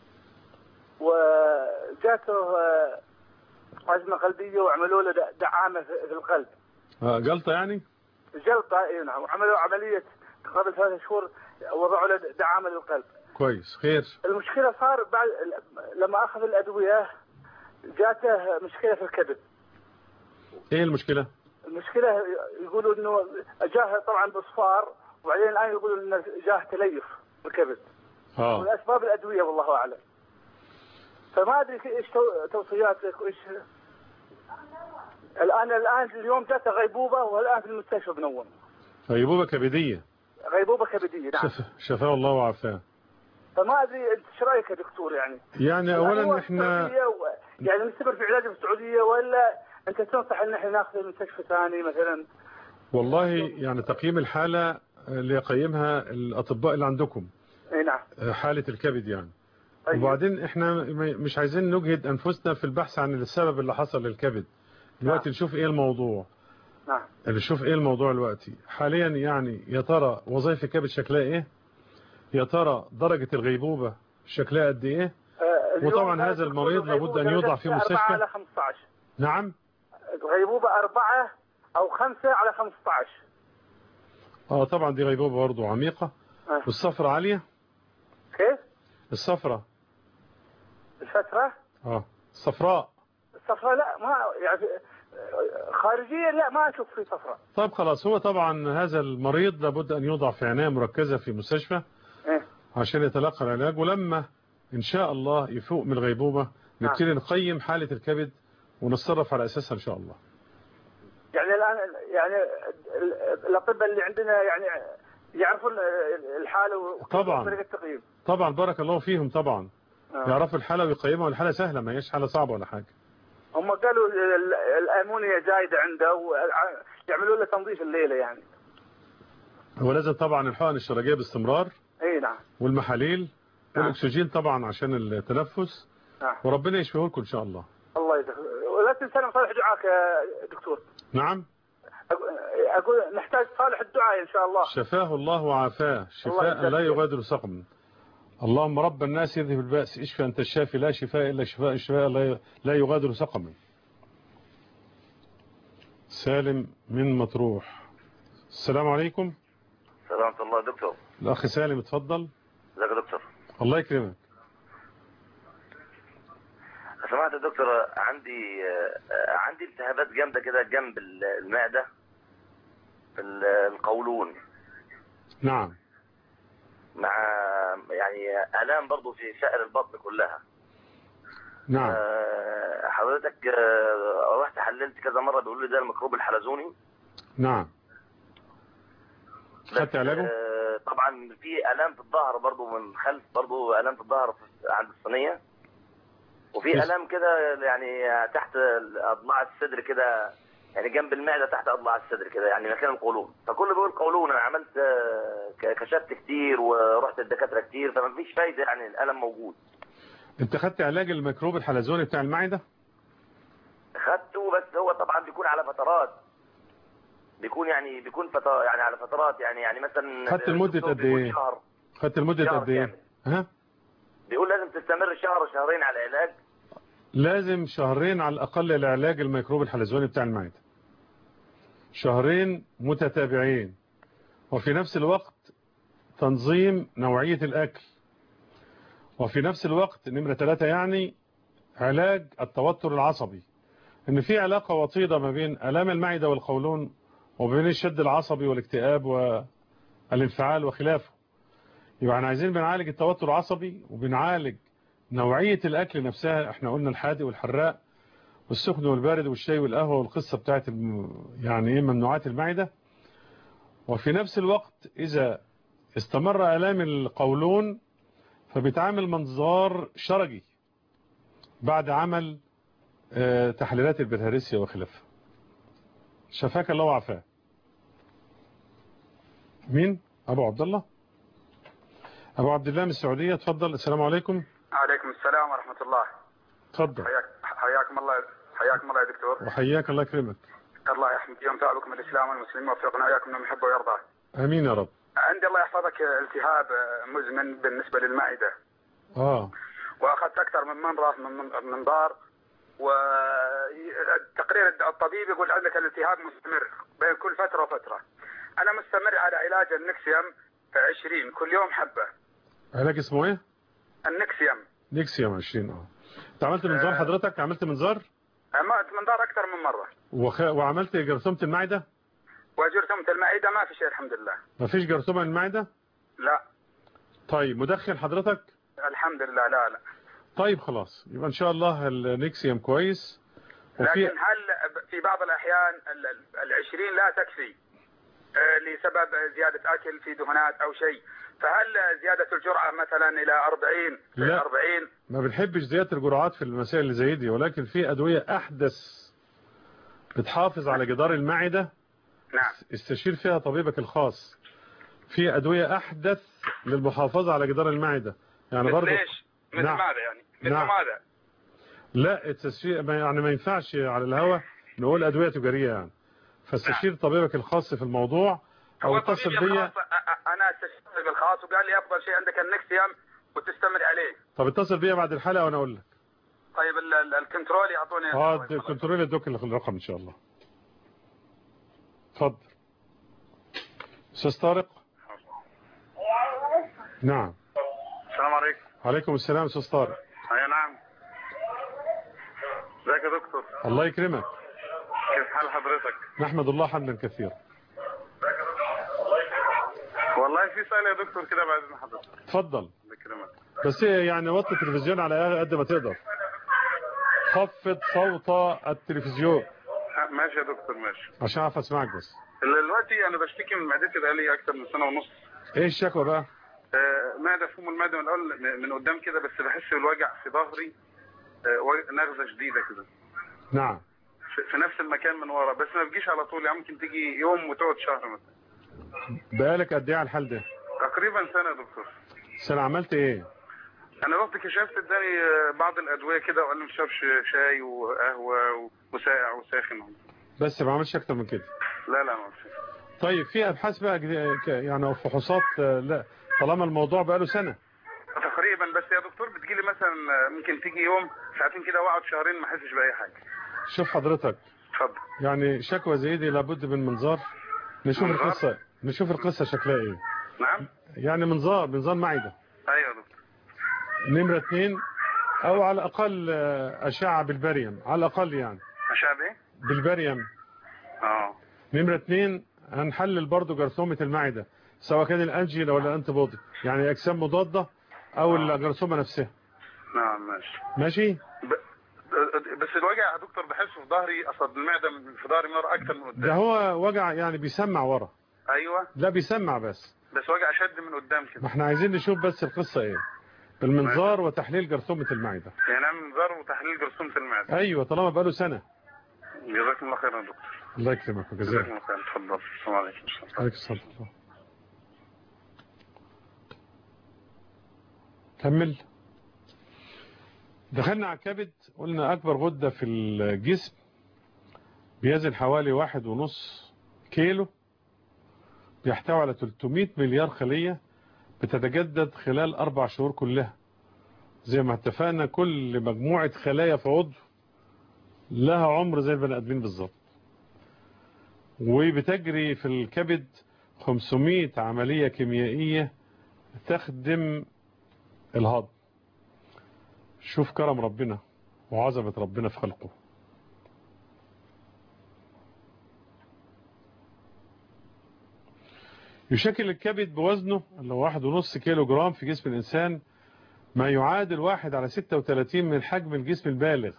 وجاته أزمة قلبية وعملوا له دعامة في القلب. جلطة يعني؟ جلطة، اي نعم، وعملوا عملية قبل 3 شهور، وضعوا له دعامة للقلب. كويس، خير. المشكلة صار بعد لما أخذ الأدوية جاته مشكلة في الكبد. ايه المشكلة؟ المشكلة يقولوا انه جاه طبعا بصفار، وبعدين الان يقولوا انه جاه تليف بالكبد. من اسباب الادوية والله اعلم. فما ادري ايش توصياتك وايش. الان اليوم جاته غيبوبة والان في المستشفى بنوم. غيبوبة كبدية. غيبوبة كبدية، نعم. شفاه الله وعافاه. فما ادري انت ايش رايك يا دكتور يعني؟ يعني اولا احنا يعني نستمر في علاجه في السعودية ولا انت تنصح ان احنا ناخذه المستشفى ثاني مثلا؟ والله يعني تقييم الحالة اللي يقيمها الاطباء اللي عندكم. اي نعم. حالة الكبد يعني. أيوة. وبعدين احنا مش عايزين نجهد انفسنا في البحث عن السبب اللي حصل للكبد. دلوقتي نشوف ايه الموضوع. نعم. نشوف ايه الموضوع دلوقتي حاليا، يعني يا ترى وظائف الكبد شكلها ايه، يا ترى درجة الغيبوبة شكلها قد ايه. وطبعا هذا المريض لابد ان يوضع في مستشفى. 4 على 15. نعم. غيبوبة 4 أو 5 على 15. طبعا دي غيبوبة برضه عميقة. والصفرة عالية. كيف؟ الصفرة. الفترة؟ الصفراء. الصفراء لا، ما يعني خارجيا لا، ما أشوف في صفراء. طيب خلاص، هو طبعا هذا المريض لابد أن يوضع في عناية مركزة في مستشفى عشان يتلقى العلاج، ولما إن شاء الله يفوق من الغيبوبة نبتدي نقيم حالة الكبد ونتصرف على أساسها إن شاء الله. يعني الآن يعني الأطباء اللي عندنا يعني يعرفون الحالة طبعا التقييم. طبعا بارك الله فيهم طبعا. يعرفوا الحالة ويقيمها، والحالة سهلة ما هيش حالة صعبة ولا حاجة. هم قالوا الأمونيا زايدة عنده ويعملوا له تنظيف الليلة يعني. هو لازم طبعا الحقن الشرجية باستمرار. اي نعم. والمحاليل والأكسجين طبعا عشان التنفس. نعم. وربنا يشفيه لكم إن شاء الله. الله يجزاك. ولا تنسى صالح دعاك يا دكتور. نعم. أقول نحتاج صالح الدعاء إن شاء الله. شفاه الله وعافاه شفاء لا يغادر سقما. اللهم رب الناس يذهب البأس اشفى أنت الشافي لا شفاء إلا شفاء لا يغادر سقما. سالم من مطروح. السلام عليكم. السلام ورحمة الله. دكتور الأخ سالم اتفضل. ازيك يا دكتور؟ الله يكرمك. سمعت يا دكتور، عندي التهابات جامدة كده جنب المعدة في القولون. نعم. مع يعني آلام برضو في شائر البطن كلها. نعم. حضرتك رحت حللت كذا مرة بيقولوا لي ده الميكروب الحلزوني. نعم. خدت علاجه؟ طبعا في آلام في الظهر برضو من خلف، برضو آلام في الظهر عند الصينية، وفي آلام كده يعني تحت أضلاع الصدر كده، يعني جنب المعدة تحت أضلاع الصدر كده، يعني مكان القولون. فكله بيقول قولون. أنا عملت كشفت كتير ورحت الدكاترة كتير، فما فيش فايدة، يعني الألم موجود. أنت خدت علاج الميكروب الحلزوني بتاع المعدة؟ خدته، بس هو طبعا بيكون على فترات، بيكون يعني على فترات، يعني مثلا خدت المدة قد ايه؟ خدت المدة قد ايه؟ ها؟ بيقول لازم تستمر شهر شهرين على العلاج. لازم شهرين على الأقل لعلاج الميكروب الحلزوني بتاع المعدة. شهرين متتابعين. وفي نفس الوقت تنظيم نوعية الأكل. وفي نفس الوقت نمرة 3 يعني علاج التوتر العصبي. إن في علاقة وطيدة ما بين آلام المعدة والقولون وبين الشد العصبي والاكتئاب والانفعال وخلافه. يبقى احنا عايزين بنعالج التوتر العصبي وبنعالج نوعية الأكل نفسها. احنا قلنا الحادق والحراق والسخن والبارد والشاي والقهوة والقصة بتاعت يعني ايه ممنوعات المعدة. وفي نفس الوقت إذا استمر آلام القولون فبيتعامل منظار شرجي بعد عمل تحليلات البلهارسيا وخلافها. شفاك الله وعافاه. مين؟ أبو عبد الله. أبو عبد الله من السعودية، اتفضل. السلام عليكم. عليكم السلام ورحمة الله. اتفضل. حياكم الله يا دكتور. وحياك الله يكرمك. الله يحميك وينفع بكم الإسلام والمسلمين ووفقنا وإياكم لما يحب ويرضى. امين يا رب. عندي الله يحفظك التهاب مزمن بالنسبه للمعده. واخذت اكثر من منظار من منظار، والتقرير الطبيب يقول عندك الالتهاب مستمر بين كل فتره وفتره. انا مستمر على علاج النكسيوم 20 كل يوم حبه. علاج اسمه ايه؟ النكسيوم. نكسيوم 20. انت عملت منظار حضرتك؟ عملت منظار؟ عملت منظار اكثر من مره. وعملت جرثومه المعده؟ وجرثومه المعده ما في شيء الحمد لله. ما فيش جرثومه المعده؟ لا. طيب مدخن حضرتك؟ الحمد لله لا. طيب خلاص، يبقى ان شاء الله النكسيوم كويس. لكن هل في بعض الاحيان 20 لا تكفي لسبب زياده اكل في دهونات او شيء، فهل زياده الجرعه مثلا الى 40 لا 40؟ ما بنحبش زياده الجرعات في المسائل اللي زي دي، ولكن في ادويه احدث بتحافظ على جدار المعده. نعم. استشير فيها طبيبك الخاص. في ادويه احدث للمحافظه على جدار المعده، يعني برضه. ليش؟ مثل نعم. ماذا يعني؟ مثل نعم. ماذا؟ لا التشريع يعني ما ينفعش على الهواء نقول ادويه تجاريه يعني. فاستشير طبيبك الخاص في الموضوع او اتصل بيا. انا استشرت بالخاص وقال لي افضل شيء عندك النكسيوم وتستمر عليه. طب اتصل بيا بعد الحلقه وانا اقول لك. طيب الكنترول يعطوني الكنترول يدوك الرقم ان شاء الله. اتفضل استاذ طارق. نعم. السلام عليكم. وعليكم السلام استاذ طارق. اي نعم. ازيك يا دكتور؟ الله يكرمك. كيف حال حضرتك؟ نحمد الله حمدا كثيرا. والله في سؤال يا دكتور كده بعد اذن حضرتك. اتفضل. الله يكرمك. بس يعني وطي التلفزيون على قد ما تقدر. خفض صوت التلفزيون. ماشي يا دكتور ماشي. عشان اعرف اسمعك بس. دلوقتي انا بشتكي من معدتي بقالي اكتر من سنه ونص. ايه الشكوى بقى؟ معده فم المعده من الاول من قدام كده، بس بحس بالوجع في ظهري، نغزه شديده كده. نعم. في نفس المكان من ورا، بس ما بتجيش على طول، يعني ممكن تيجي يوم وتقعد شهر مثلا. بقالك قد ايه على الحال ده؟ تقريبا سنه يا دكتور. سنه. عملت ايه؟ انا رحت كشفت اداني بعض الادويه كده وقال لي ما تشربش شاي وقهوه وساقع وساخن. بس ما عملش اكتر من كده؟ لا ما عملش. طيب في ابحاث بقى يعني او فحوصات؟ لا طالما الموضوع بقى له سنه تقريبا. بس يا دكتور بتجي لي مثلا ممكن تيجي يوم ساعتين كده واقعد شهرين ما احسش باي حاجه. شوف حضرتك. اتفضل. يعني شكوى زي دي لابد من منظار. نشوف القصه شكلها ايه. نعم. يعني منظار معده. ايوه يا دكتور. نمره 2 او على الاقل اشعه بالبريم على الاقل يعني. اشعه بايه؟ بالبريم. نمره 2 هنحلل برضو جرثومه المعده، سواء كان الانجين ولا الانتي بودي، يعني اجسام مضاده او الجرثومه نفسها. نعم ماشي. بس الوجع يا دكتور بحسه في ظهري، اصل المعده في ظهري مره اكتر من قدام. ده هو وجع يعني بيسمع ورا. ايوه. لا بيسمع بس وجع شد من قدام كده. ما احنا عايزين نشوف بس القصه ايه. بالمنظار وتحليل جرثومه المعده. يعني نعمل منظار وتحليل جرثومه المعده. ايوه طالما بقاله سنه. جزاكم الله خير يا دكتور. الله يكرمك وجزاك. جزاكم الله خير. اتفضل. السلام عليكم. عليكم السلام. كمل. دخلنا على الكبد. قلنا اكبر غده في الجسم بيزن حوالي 1.5 كيلو، بيحتوي على 300 مليار خليه بتتجدد خلال 4 شهور كلها. زي ما اتفقنا كل مجموعه خلايا في عضو لها عمر زي البني ادمين بالظبط. وبتجري في الكبد 500 عمليه كيميائيه تخدم الهضم. شوف كرم ربنا وعظمة ربنا في خلقه. يشكل الكبد بوزنه اللي هو 1.5 كيلو جرام في جسم الإنسان، ما يعادل 1/36 من حجم الجسم البالغ.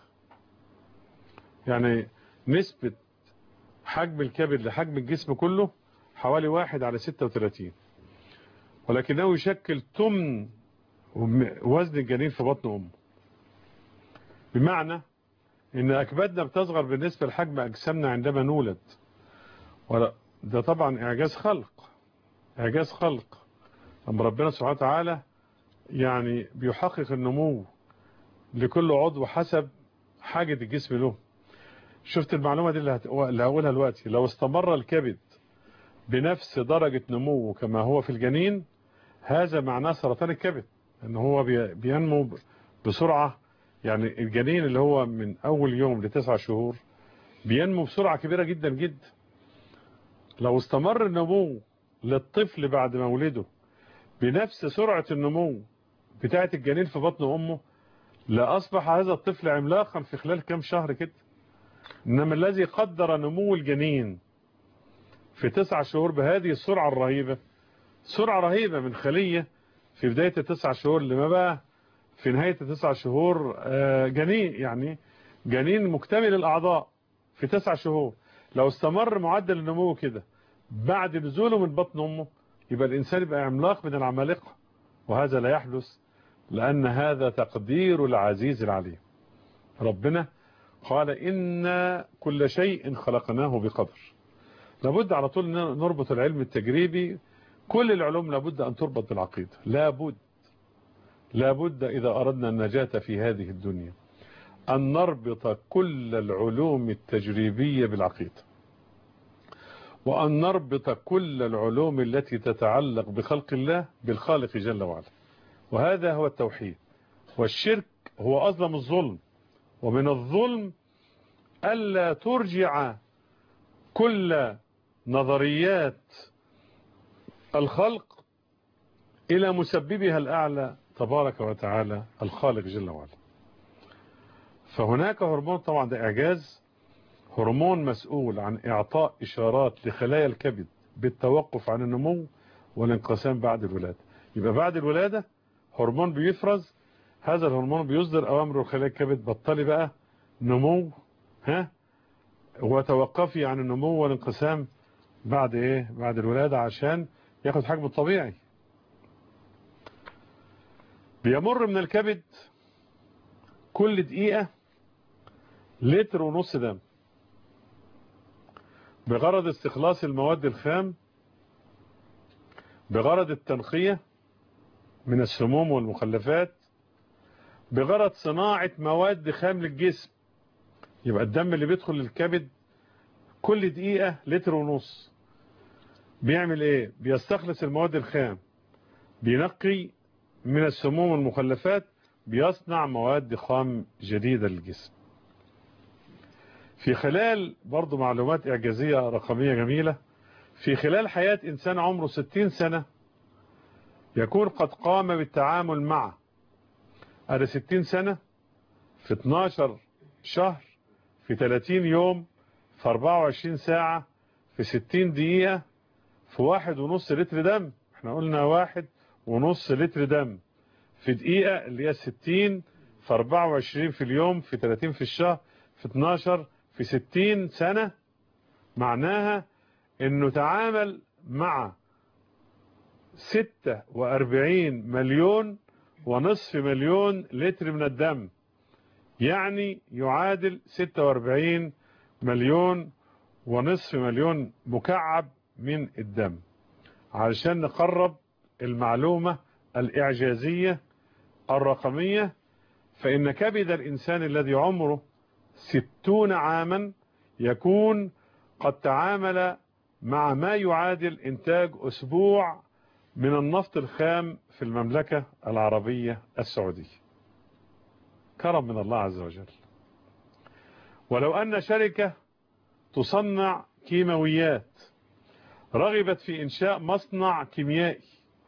يعني نسبة حجم الكبد لحجم الجسم كله حوالي 1/36، ولكنه يشكل ثمن وزن الجنين في بطن أمه. بمعنى ان اكبادنا بتصغر بالنسبة لحجم اجسامنا عندما نولد. ده طبعا اعجاز خلق لما ربنا سبحانه وتعالى يعني بيحقق النمو لكل عضو حسب حاجة الجسم له. شفت المعلومة دي اللي هقولها دلوقتي؟ لو استمر الكبد بنفس درجة نموه كما هو في الجنين، هذا معناه سرطان الكبد، ان هو بينمو بسرعة. يعني الجنين اللي هو من اول يوم ل9 شهور بينمو بسرعة كبيرة جدا جدا. لو استمر النمو للطفل بعد مولده بنفس سرعة النمو بتاعة الجنين في بطن امه، لأصبح هذا الطفل عملاقا في خلال كم شهر كده. إنما الذي قدر نمو الجنين في 9 شهور بهذه السرعة الرهيبة، سرعة رهيبة من خلية في بداية 9 شهور لما بقى في نهاية 9 شهور جنين، يعني جنين مكتمل الأعضاء في 9 شهور. لو استمر معدل النمو كده بعد نزوله من بطن أمه، يبقى الإنسان يبقى عملاق من العمالقة، وهذا لا يحدث، لأن هذا تقدير العزيز العليم. ربنا قال إن كل شيء خلقناه بقدر. لابد على طول نربط العلم التجريبي، كل العلوم لابد أن تربط بالعقيدة، لابد إذا أردنا النجاة في هذه الدنيا أن نربط كل العلوم التجريبية بالعقيدة، وأن نربط كل العلوم التي تتعلق بخلق الله بالخالق جل وعلا. وهذا هو التوحيد. والشرك هو أظلم الظلم، ومن الظلم ألا ترجع كل نظريات الخلق إلى مسببها الأعلى تبارك وتعالى الخالق جل وعلا. فهناك هرمون، طبعا ده إعجاز، هرمون مسؤول عن إعطاء إشارات لخلايا الكبد بالتوقف عن النمو والانقسام بعد الولادة. يبقى بعد الولادة هرمون بيفرز، هذا الهرمون بيصدر أوامر لخلايا الكبد: بطلي بقى نمو، وتوقفي عن النمو والانقسام بعد ايه؟ بعد الولادة، عشان ياخد حجمه الطبيعي. بيمر من الكبد كل دقيقة 1.5 لتر دم بغرض استخلاص المواد الخام، بغرض التنقية من السموم والمخلفات، بغرض صناعة مواد خام للجسم. يبقى الدم اللي بيدخل للكبد كل دقيقة 1.5 لتر بيعمل ايه؟ بيستخلص المواد الخام، بينقي من السموم والمخلفات، بيصنع مواد خام جديدة للجسم. في خلال برضو معلومات إعجازية رقمية جميلة، في خلال حياة إنسان عمره 60 سنة يكون قد قام بالتعامل مع 60 سنة في 12 شهر في 30 يوم في 24 ساعة في 60 دقيقة في 1.5 لتر دم. احنا قلنا 1.5 لتر دم في دقيقة، اللي هي 60 في 24 في اليوم في 30 في الشهر في 12 في 60 سنة. معناها انه تعامل مع 46.5 مليون لتر من الدم، يعني يعادل 46.5 مليون مكعب من الدم. علشان نقرب المعلومة الإعجازية الرقمية، فإن كبد الإنسان الذي عمره 60 عاما يكون قد تعامل مع ما يعادل إنتاج أسبوع من النفط الخام في المملكة العربية السعودية. كرم من الله عز وجل. ولو أن شركة تصنع كيماويات رغبت في إنشاء مصنع كيميائي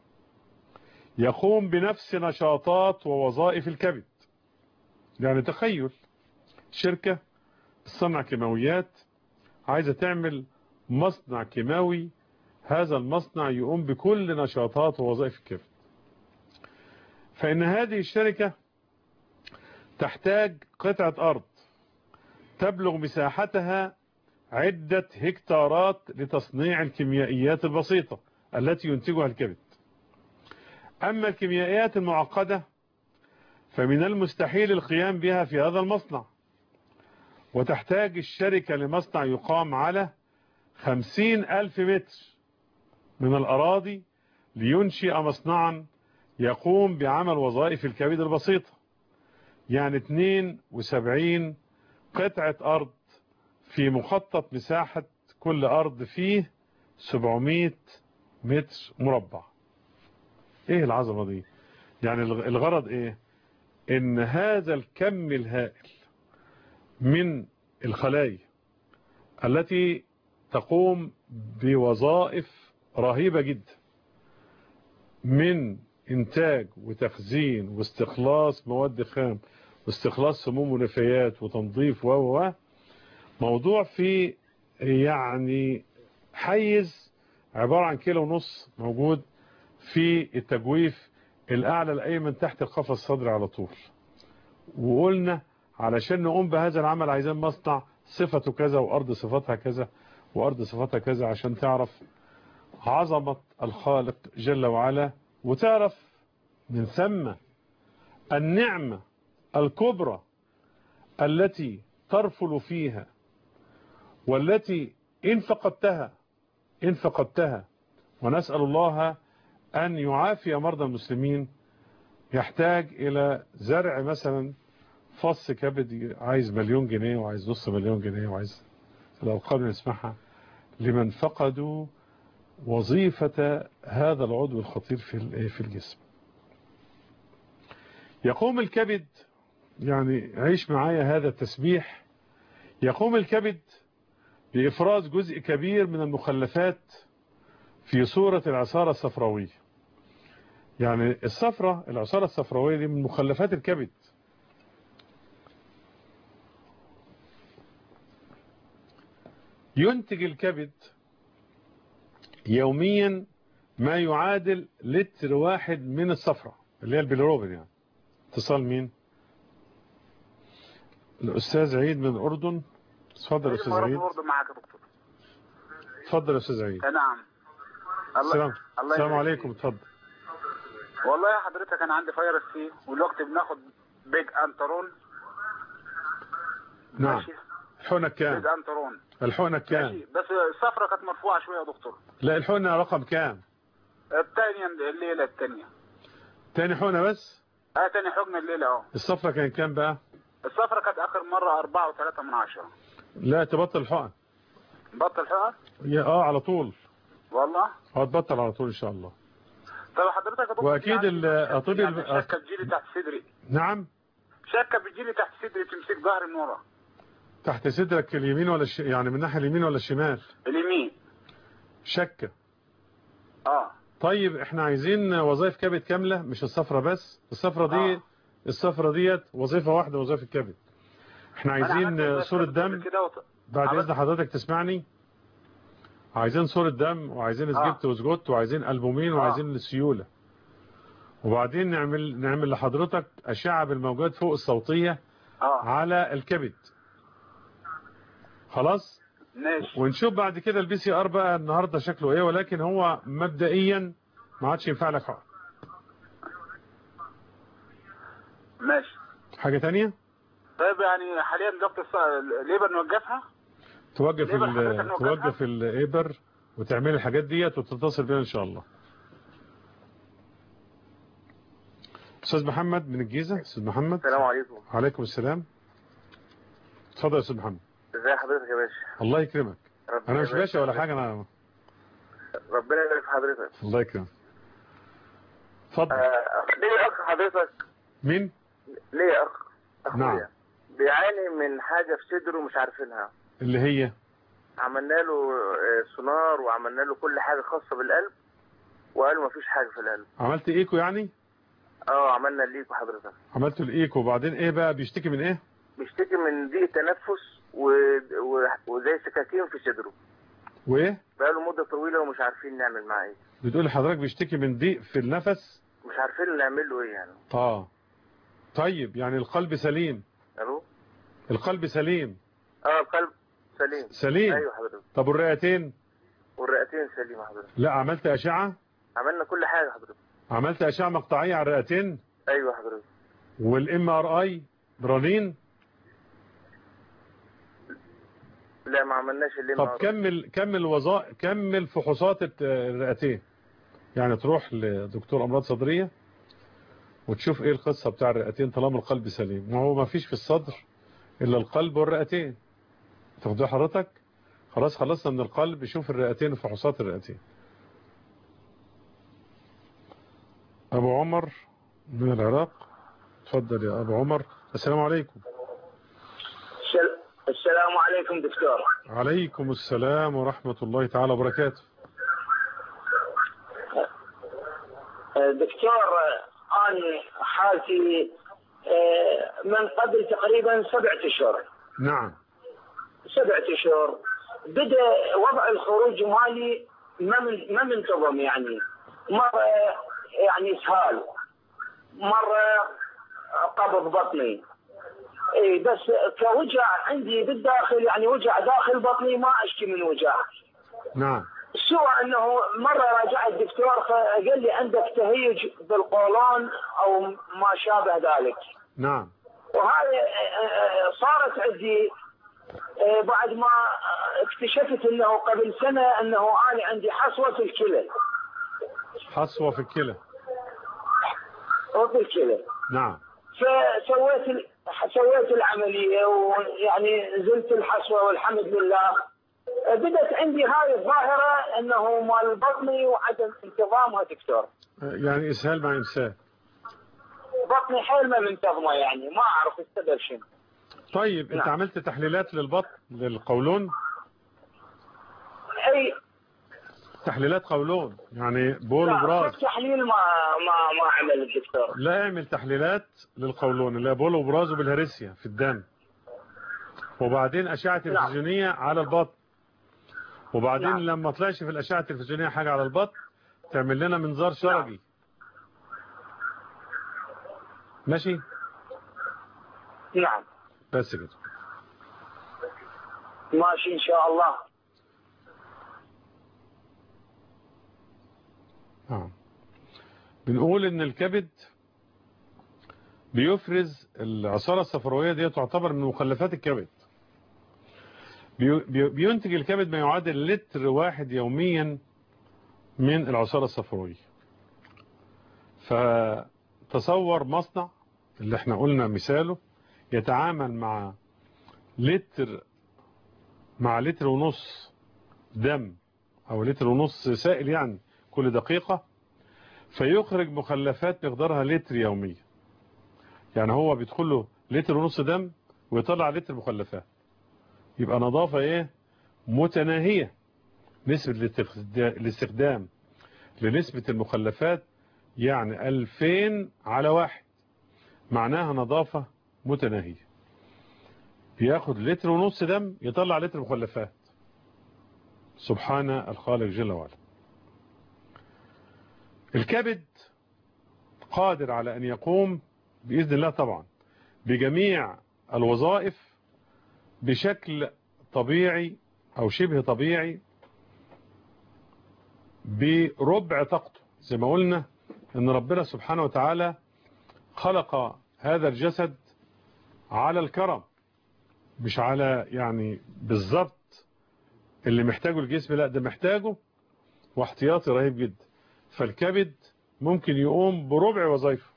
يقوم بنفس نشاطات ووظائف الكبد، يعني تخيل شركة تصنع كيماويات عايزة تعمل مصنع كيماوي، هذا المصنع يقوم بكل نشاطات ووظائف الكبد. فإن هذه الشركة تحتاج قطعة أرض تبلغ مساحتها عدة هكتارات لتصنيع الكيميائيات البسيطة التي ينتجها الكبد. أما الكيميائيات المعقدة فمن المستحيل القيام بها في هذا المصنع، وتحتاج الشركة لمصنع يقام على 50,000 متر من الأراضي لينشئ مصنعا يقوم بعمل وظائف الكبد البسيطة، يعني 72 قطعة أرض في مخطط مساحة كل أرض فيه 700 متر مربع. ايه العظمة دي؟ يعني الغرض ايه؟ ان هذا الكم الهائل من الخلايا التي تقوم بوظائف رهيبة جدا من انتاج وتخزين واستخلاص مواد خام واستخلاص سموم ونفايات وتنظيف موضوع في يعني حيز عبارة عن 1.5 كيلو موجود في التجويف الأعلى الأيمن تحت القفص الصدري على طول. وقلنا علشان نقوم بهذا العمل عايزين مصنع صفته كذا وأرض صفتها كذا وأرض صفتها كذا عشان تعرف عظمة الخالق جل وعلا، وتعرف من ثم النعمة الكبرى التي ترفل فيها، والتي إن فقدتها ونسأل الله أن يعافي مرضى المسلمين، يحتاج إلى زرع مثلا فص كبد عايز 1,000,000 جنيه وعايز نص مليون جنيه وعايز الأرقام اللي نسمعها لمن فقدوا وظيفة هذا العضو الخطير في الجسم. يقوم الكبد، يعني عيش معايا هذا التسبيح، يقوم الكبد بإفراز جزء كبير من المخلفات في صورة العصارة الصفراوية. يعني العصارة الصفراوية دي من مخلفات الكبد. ينتج الكبد يوميا ما يعادل 1 لتر من الصفرة اللي هي البيليروبين. يعني اتصال مين؟ الأستاذ عيد من الأردن. اتفضل يا أستاذ عيد. معاك يا دكتور. اتفضل يا أستاذ عيد. نعم. السلام عليكم. اتفضل. والله يا حضرتك أنا عندي فيروس سي والوقت بناخد بيج أنترون. نعم. ماشي. الحقنة كام؟ بيج أنترون. الحقنة كام؟ ماشي. بس الصفرة كانت مرفوعة شوية يا دكتور. لا الحقنة رقم كام؟ الثانية الليلة الثانية. تاني حقنة بس؟ تاني حقنة الليلة الصفرة كان كام بقى؟ الصفرة كانت آخر مرة 4.3. لا تبطل الحقن. بطل حقن؟ على طول. والله؟ هتبطل على طول إن شاء الله. طب حضرتك يا دكتور واكيد الاطباء شكه بتجيلي تحت صدري. نعم. شكه بتجيلي تحت صدري تمسك ظهري من ورا. تحت صدرك اليمين ولا يعني من الناحيه اليمين ولا الشمال؟ اليمين. شكه. طيب احنا عايزين وظائف كبد كامله مش الصفرة بس. الصفرة ديت وظيفه واحده، وظيفه الكبد. احنا عايزين صورة دم بعد اذن حضرتك تسمعني. عايزين صورة دم وعايزين سجبت وسجوت وعايزين ألبومين وعايزين السيولة. وبعدين نعمل لحضرتك أشعة بالموجات فوق الصوتية على الكبد. خلاص؟ ماشي. ونشوف بعد كده الPCR بقى النهاردة شكله ايه، ولكن هو مبدئيا ما عادش ينفع لك حق. ماشي. حاجة تانية؟ طيب يعني حاليا ضغط الإبر نوقفها؟ توقف الإبر وتعمل الحاجات ديت وتتصل بنا إن شاء الله. أستاذ محمد من الجيزة. أستاذ محمد. السلام عليكم. عليكم السلام. اتفضل يا أستاذ محمد. ازي حضرتك يا باشا؟ الله يكرمك. أنا مش باشا ولا حاجة. أنا ربنا يبارك في حضرتك. الله يكرمك. اتفضل. ليه أخ حضرتك؟ مين؟ ليه أخ؟ نعم. بيعاني من حاجة في صدره مش عارفينها. اللي هي؟ عملنا له سونار وعملنا له كل حاجة خاصة بالقلب وقالوا مفيش حاجة في القلب. عملت ايكو يعني؟ عملنا الايكو حضرتك. عملت الايكو وبعدين ايه بقى؟ بيشتكي من ايه؟ بيشتكي من ضيق تنفس وزي سكاكين في صدره. وايه؟ بقاله مدة طويلة ومش عارفين نعمل معاه ايه. بتقول لحضرتك بيشتكي من ضيق في النفس؟ مش عارفين نعمل له ايه يعني. طيب يعني القلب سليم؟ الو. القلب سليم؟ القلب سليم. ايوه حضرتك. طب والرئتين؟ والرئتين سليمة حضرتك. لا عملت أشعة؟ عملنا كل حاجة حضرتك. عملت أشعة مقطعية على الرئتين؟ ايوه حضرتك. والMRI برنين؟ لا ما عملناش الMRI. طب كمل فحوصات الرئتين. يعني تروح لدكتور أمراض صدرية وتشوف ايه القصة بتاع الرئتين طالما القلب سليم. وهو ما فيش في الصدر إلا القلب والرئتين. تاخدوها حضرتك؟ خلاص خلصنا من القلب. شوف الرئتين وفحوصات الرئتين. أبو عمر من العراق، تفضل يا أبو عمر. السلام عليكم. السلام عليكم دكتور. عليكم السلام ورحمة الله تعالى وبركاته. دكتور أنا حالتي من قبل تقريبا 7 أشهر. نعم 7 أشهر بدأ وضع الخروج مالي ما منتظم، يعني مرة يعني اسهال، مرة قبض بطني، اي بس كوجع عندي بالداخل، يعني وجع داخل بطني، ما اشكي من وجع. نعم. سوى انه مرة راجعت الدكتور فقال لي عندك تهيج بالقولون او ما شابه ذلك. نعم. وهذا صارت عندي بعد ما اكتشفت انه قبل سنة انه انا عندي حصوة في الكلى. حصوة في الكلى. في الكلى. نعم. فسويت العملية، ويعني زلت الحصوة والحمد لله. بدت عندي هاي الظاهرة انه مال بطني وعدم انتظامها دكتور. يعني اسهال مع امساك. بطني حيل ما منتظمة، يعني ما اعرف السبب شنو. طيب انت عملت تحليلات للبطن للقولون؟ اي تحليلات قولون يعني بول وبراز؟ لا تحليل ما عمل الدكتور. لا اعمل تحليلات للقولون اللي هي بول وبراز وبالهرسيا في الدم، وبعدين اشعة تلفزيونية على البطن، وبعدين لما طلعش في الاشعة التلفزيونية حاجة على البطن تعمل لنا منظار شرجي. ماشي؟ نعم. بس كده. ماشي ان شاء الله. بنقول ان الكبد بيفرز العصارة الصفراوية دي، تعتبر من مخلفات الكبد. بينتج الكبد ما يعادل لتر واحد يوميا من العصارة الصفراوية. فتصور مصنع اللي احنا قلنا مثاله يتعامل مع لتر ونص دم او لتر ونص سائل يعني كل دقيقة، فيخرج مخلفات مقدارها لتر يوميا. يعني هو بيدخل له لتر ونص دم ويطلع لتر مخلفات. يبقى نظافة ايه؟ متناهية. نسبة الاستخدام لنسبة المخلفات يعني 2000/1، معناها نظافة متناهية. بياخد لتر ونص دم يطلع لتر مخلفات. سبحان الخالق جل وعلا. الكبد قادر على أن يقوم بإذن الله طبعا بجميع الوظائف بشكل طبيعي أو شبه طبيعي بربع طاقته. زي ما قلنا أن ربنا سبحانه وتعالى خلق هذا الجسد على الكرم، مش على يعني بالضبط اللي محتاجه الجسم، لا ده محتاجه واحتياطي رهيب جدا. فالكبد ممكن يقوم بربع وظيفه،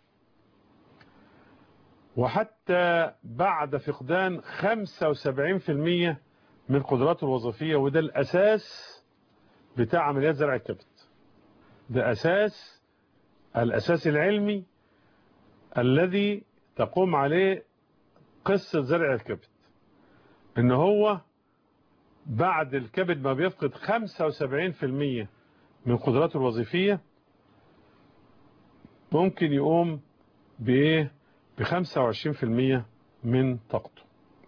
وحتى بعد فقدان 75% من قدراته الوظيفية. وده الأساس بتاع عمليات زرع الكبد. ده الأساس العلمي الذي تقوم عليه قصة زرع الكبد، إن هو بعد الكبد ما بيفقد 75% من قدراته الوظيفية ممكن يقوم بإيه؟ ب25% من طاقته.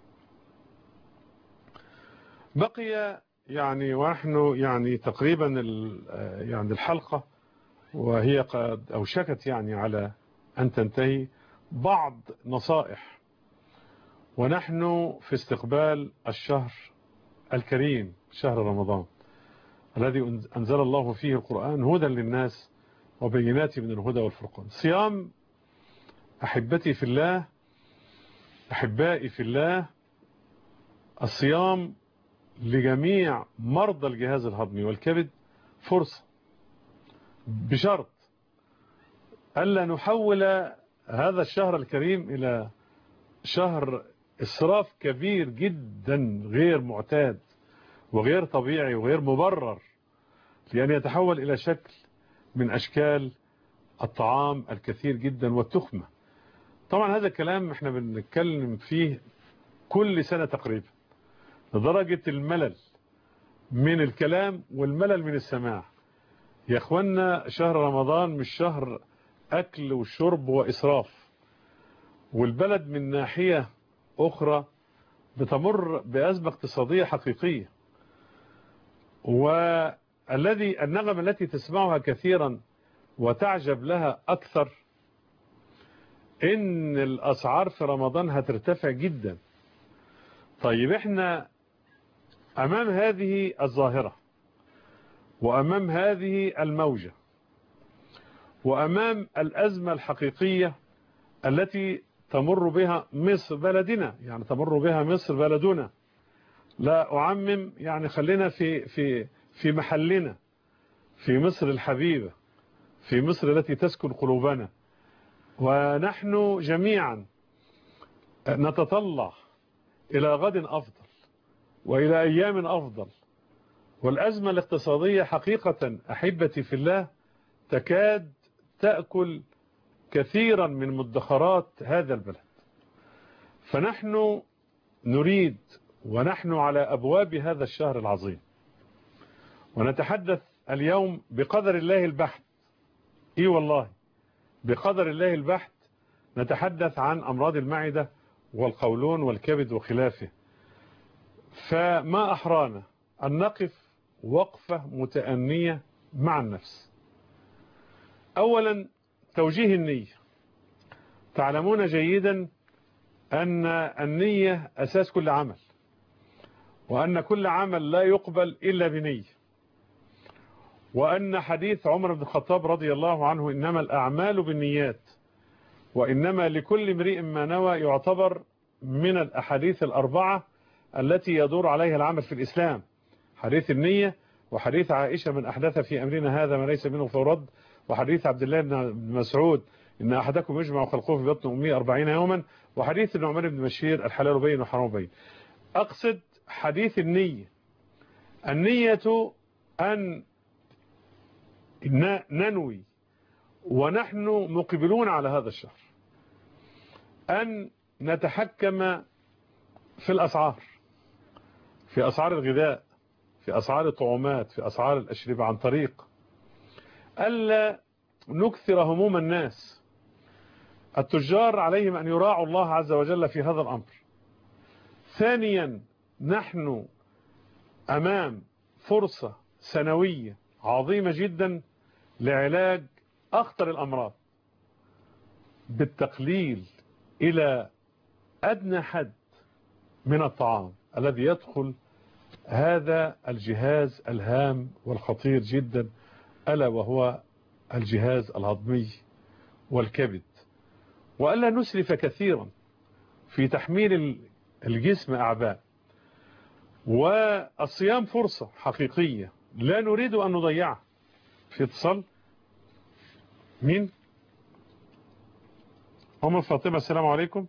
بقي يعني ونحن يعني تقريبا يعني الحلقة وهي قد أوشكت يعني على أن تنتهي، بعض نصائح ونحن في استقبال الشهر الكريم شهر رمضان الذي أنزل الله فيه القرآن هدى للناس وبينات من الهدى والفرقان. صيام أحبتي في الله، أحبائي في الله، الصيام لجميع مرضى الجهاز الهضمي والكبد فرصة، بشرط ألا نحول هذا الشهر الكريم إلى شهر إسراف كبير جدا غير معتاد وغير طبيعي وغير مبرر لأن يتحول إلى شكل من أشكال الطعام الكثير جدا والتخمة. طبعا هذا الكلام احنا بنتكلم فيه كل سنة تقريبا لدرجة الملل من الكلام والملل من السماع. يا اخوانا شهر رمضان مش شهر أكل وشرب وإسراف، والبلد من ناحية أخرى بتمر بأزمة اقتصادية حقيقية. النغمة التي تسمعها كثيرا وتعجب لها أكثر إن الأسعار في رمضان هترتفع جدا. طيب احنا أمام هذه الظاهرة وأمام هذه الموجة وأمام الأزمة الحقيقية التي تمر بها مصر بلدنا، يعني تمر بها مصر بلدنا، لا أعمم، يعني خلينا في محلنا، في مصر الحبيبة، في مصر التي تسكن قلوبنا، ونحن جميعا نتطلع إلى غد أفضل وإلى أيام أفضل. والأزمة الاقتصادية حقيقة أحبتي في الله تكاد تأكل كثيرا من مدخرات هذا البلد. فنحن نريد ونحن على أبواب هذا الشهر العظيم ونتحدث اليوم بقدر الله البحت، إيه والله بقدر الله البحت، نتحدث عن أمراض المعدة والقولون والكبد وخلافه. فما أحرانا أن نقف وقفة متأنية مع النفس. أولا توجيه النية. تعلمون جيدا أن النية أساس كل عمل، وأن كل عمل لا يقبل إلا بنية، وأن حديث عمر بن الخطاب رضي الله عنه إنما الأعمال بالنيات وإنما لكل امرئ ما نوى يعتبر من الأحاديث الأربعة التي يدور عليها العمل في الإسلام: حديث النية، وحديث عائشة من أحدث في أمرنا هذا ما ليس منه فورد، وحديث عبد الله بن مسعود إن أحدكم يجمع خلقه في بطن أمه 40 يوما، وحديث النعمان بن بشير الحلال بين وحرام بين. أقصد حديث النية. النية أن ننوي ونحن مقبلون على هذا الشهر أن نتحكم في الأسعار، في أسعار الغذاء، في أسعار الطعومات، في أسعار الأشربة، عن طريق ألا نكثر هموم الناس. التجار عليهم أن يراعوا الله عز وجل في هذا الأمر. ثانيا نحن أمام فرصة سنوية عظيمة جدا لعلاج أخطر الأمراض بالتقليل إلى أدنى حد من الطعام الذي يدخل هذا الجهاز الهام والخطير جدا، ألا وهو الجهاز الهضمي والكبد. وألا نسرف كثيرا في تحميل الجسم أعباء. والصيام فرصة حقيقية لا نريد أن نضيعها. في اتصال. مين؟ أم فاطمة، السلام عليكم.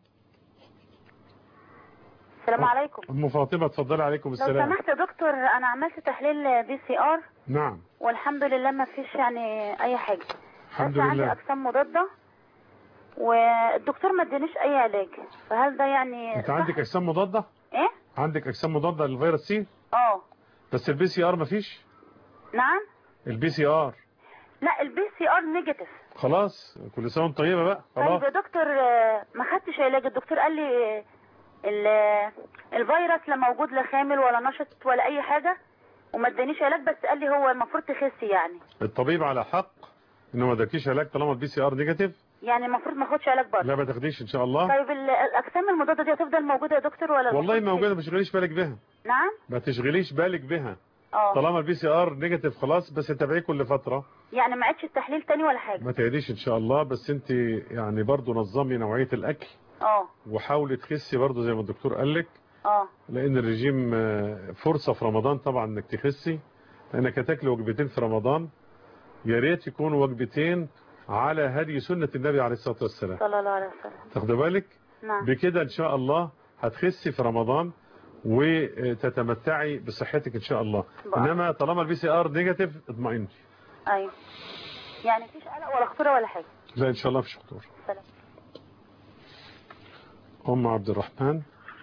السلام عليكم. أم فاطمة اتفضلي. عليكم السلام. لو سمحت يا دكتور، أنا عملت تحليل PCR. نعم. والحمد لله ما فيش يعني أي حاجة. الحمد لله. عندي أجسام مضادة والدكتور ما ادانيش أي علاج، فهل ده يعني أنت عندك أجسام مضادة؟ إيه؟ عندك أجسام مضادة للفيروس سي؟ بس الPCR ما فيش؟ نعم؟ الPCR لا، الPCR نيجاتيف. خلاص، كل سنة وانت طيبة بقى. خلاص. طيب يا دكتور، ما خدتش علاج. الدكتور قال لي الفيروس لا موجود، لا خامل ولا نشط ولا اي حاجة، وما ادانيش علاج، بس قال لي هو المفروض تخسي. يعني الطبيب على حق انه ما اداكيش علاج طالما الPCR نيجاتيف. يعني المفروض ما اخدش علاج برضه. لا ما تاخديش ان شاء الله. طيب الاجسام المضادة دي هتفضل موجودة يا دكتور ولا؟ والله موجودة، ما تشغليش بالك بها. نعم؟ ما تشغليش بالك بها. طالما الPCR نيجاتيف خلاص، بس تتابعيه كل فترة. يعني ما عادش التحليل تاني ولا حاجة؟ ما تعيديش ان شاء الله، بس انت يعني برضو نظمي نوعية الاكل. وحاولي تخسي برضو زي ما الدكتور قال لك. لان الرجيم فرصة في رمضان طبعا انك تخسي، لانك هتاكلي وجبتين في رمضان، يا ريت يكونوا وجبتين على هدي سنة النبي عليه الصلاة والسلام صلى الله عليه وسلم. تاخد بالك؟ نعم. بكده ان شاء الله هتخسي في رمضان وتتمتعي بصحتك ان شاء الله. انما طالما البي سي ار نيجاتيف اطمئني. ايوه يعني مفيش قلق ولا خطوره ولا حاجه؟ لا ان شاء الله مفيش خطوره. سلام. ام عبد الرحمن.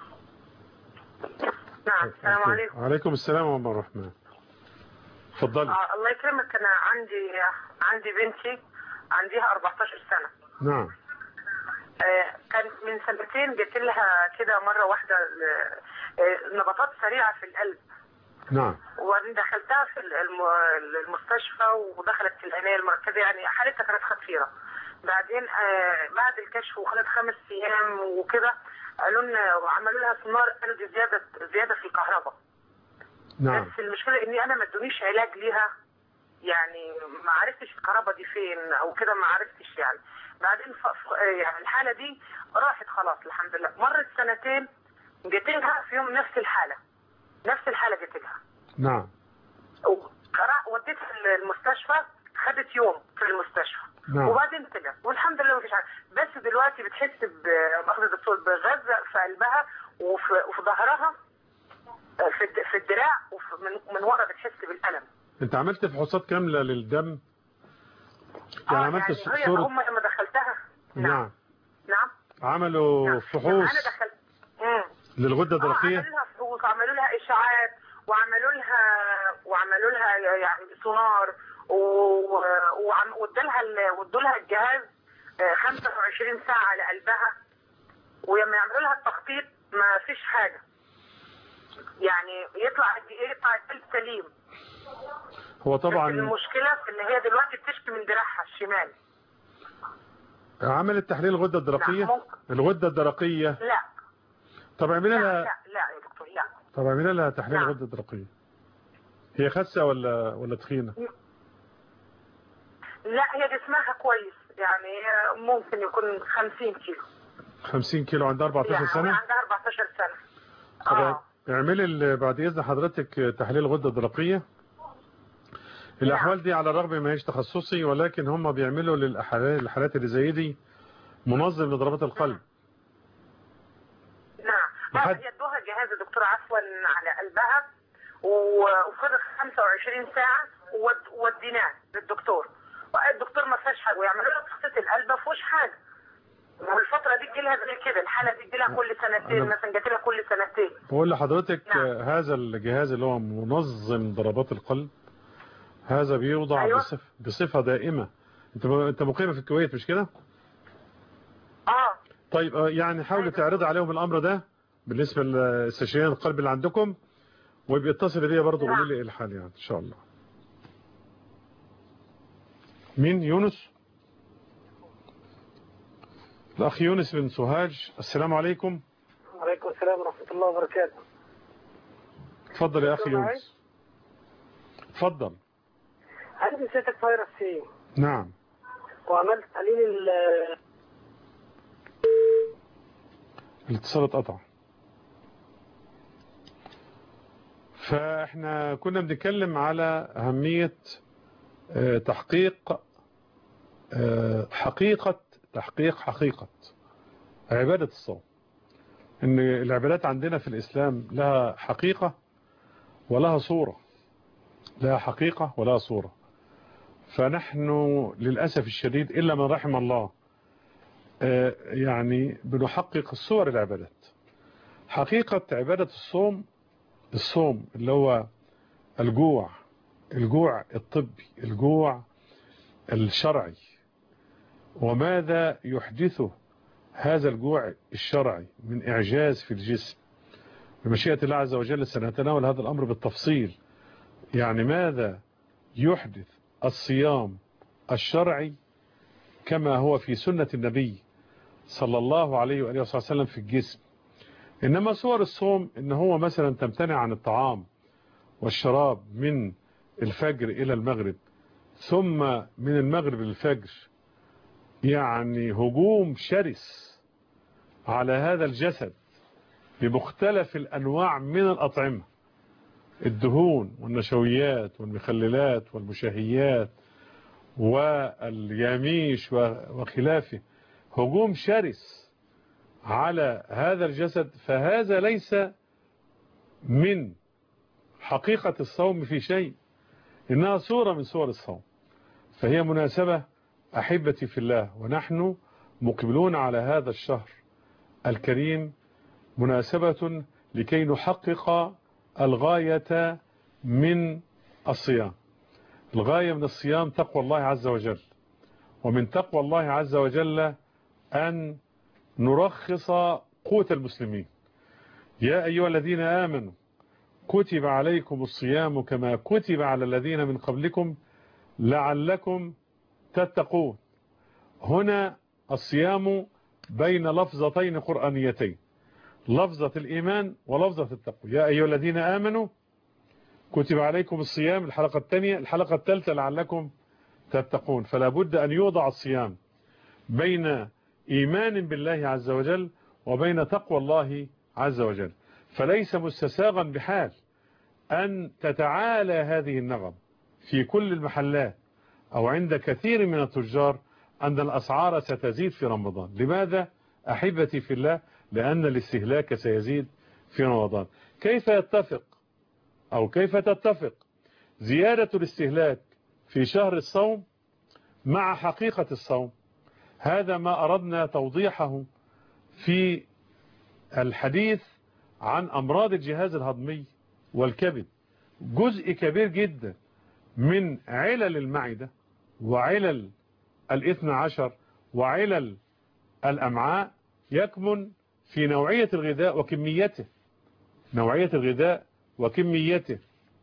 نعم السلام عليكم. وعليكم السلام ورحمه الله الرحمن. اتفضلي. الله يكرمك. انا عندي بنتي عندها 14 سنه. نعم. كانت من سنتين جت لها كده مره واحده نبضات سريعه في القلب. نعم. وبعدين دخلتها في المستشفى ودخلت في العنايه المركزه، يعني حالتها كانت خطيره. بعدين بعد الكشف وخدت 5 ايام وكده قالوا لنا وعملوا لها سونار، قالوا دي زياده في الكهرباء. نعم. بس المشكله اني انا ما ادونيش علاج ليها، يعني ما عرفتش الكهرباء دي فين او كده، ما عرفتش يعني. بعدين يعني الحاله دي راحت خلاص الحمد لله. مرت 2 سنين جت لها في يوم نفس الحاله جت لها. نعم. وديتها المستشفى، خدت يوم في المستشفى. نعم. وبعدين طلعت والحمد لله مفيش حاجه. بس دلوقتي بتحس باخذ الدكتور بغزه في قلبها وفي ظهرها في الدراع ومن ورا بتحس بالالم. انت عملت فحوصات كامله للدم؟ يعني عملت يعني صوره؟ هم لما دخلتها. نعم. نعم. عملوا نعم. فحوص انا دخلت للغده الدرقيه؟ عملوا لها فحوص وعملوا لها اشاعات وعملوا لها يعني سونار وادوا لها الجهاز 25 ساعه لقلبها، ولما يعملوا لها التخطيط ما فيش حاجه، يعني يطلع القلب سليم. هو طبعا المشكله في ان هي دلوقتي بتشكي من دراعها الشمال. عملت تحليل الغده الدرقيه؟ لا الغده الدرقيه لا. طب اعملي لها لا يا دكتور لا. طب اعملي لها تحليل الغده الدرقيه. هي خاسه ولا تخينه؟ لا هي جسمها كويس، يعني ممكن يكون 50 كيلو. 50 كيلو. عندها 14 سنه؟ عندها 14 سنه. طب اعملي بعد اذن حضرتك تحليل الغده الدرقيه. الاحوال دي على الرغم ما هيش تخصصي، ولكن هم بيعملوا للحالات اللي زي دي منظم لضربات القلب. نعم. يدوها الجهاز يا دكتور عفوا على قلبها وفضل 25 ساعه ووديناه للدكتور، الدكتور ما فيهاش حاجه، ويعملوا لها تخطيط القلب ما فيهوش حاجه. والفتره دي تجي لها زي كده، الحاله دي تجي لها كل سنتين مثلا، جات لها كل سنتين. بقول لحضرتك هذا الجهاز اللي هو منظم ضربات القلب هذا بيوضع أيوة. بصفه دائمه. انت مقيمه في الكويت مش كده؟ طيب يعني حاولي تعرضي عليهم الامر ده بالنسبه لاستشاريين القلب اللي عندكم، وبيتصل بيا برضه قولوا لي ايه الحال يعني ان شاء الله. مين؟ يونس؟ الأخ يونس بن سوهاج. السلام عليكم. وعليكم السلام ورحمة الله وبركاته. تفضل يا أخي يونس. تفضل. عندي سيتك فيروس سي. نعم. وعملت تحليل الاتصال اتقطع. فاحنا كنا بنتكلم على أهمية تحقيق حقيقة عبادة الصوم. ان العبادات عندنا في الإسلام لها حقيقة ولها صورة، لها حقيقة ولها صورة. فنحن للأسف الشديد إلا من رحم الله يعني بنحقق الصور العبادات. حقيقة عبادة الصوم اللي هو الجوع الطبي، الجوع الشرعي. وماذا يحدثه هذا الجوع الشرعي من إعجاز في الجسم؟ بمشيئة الله عز وجل سنتناول هذا الأمر بالتفصيل. يعني ماذا يحدث الصيام الشرعي كما هو في سنة النبي صلى الله عليه وآله وسلم في الجسم. إنما صور الصوم إن هو مثلا تمتنع عن الطعام والشراب من الفجر إلى المغرب، ثم من المغرب للفجر، يعني هجوم شرس على هذا الجسد بمختلف الأنواع من الأطعمة، الدهون والنشويات والمخللات والمشهيات والياميش وخلافه، هجوم شرس على هذا الجسد. فهذا ليس من حقيقة الصوم في شيء، إنها صورة من صور الصوم، فهي مناسبة أحبتي في الله، ونحن مقبلون على هذا الشهر الكريم، مناسبة لكي نحقق الغاية من الصيام. الغاية من الصيام تقوى الله عز وجل، ومن تقوى الله عز وجل أن نرخص قوت المسلمين. يا أيها الذين آمنوا كتب عليكم الصيام كما كتب على الذين من قبلكم لعلكم تتقون. هنا الصيام بين لفظتين قرآنيتين، لفظة الإيمان ولفظة التقوى. يا أيها الذين آمنوا كتب عليكم الصيام، الحلقة الثانية. الحلقة الثالثة لعلكم تتقون. فلا بد أن يوضع الصيام بين إيمان بالله عز وجل وبين تقوى الله عز وجل، فليس مستساغا بحال أن تتعالى هذه النغم في كل المحلات أو عند كثير من التجار أن الأسعار ستزيد في رمضان. لماذا أحبتي في الله؟ لأن الاستهلاك سيزيد في رمضان. كيف يتفق أو كيف تتفق زيادة الاستهلاك في شهر الصوم مع حقيقة الصوم؟ هذا ما أردنا توضيحه في الحديث عن أمراض الجهاز الهضمي والكبد. جزء كبير جدا من علل المعدة وعلل الاثنى عشر وعلل الأمعاء يكمن في نوعية الغذاء وكميته، نوعية الغذاء وكميته.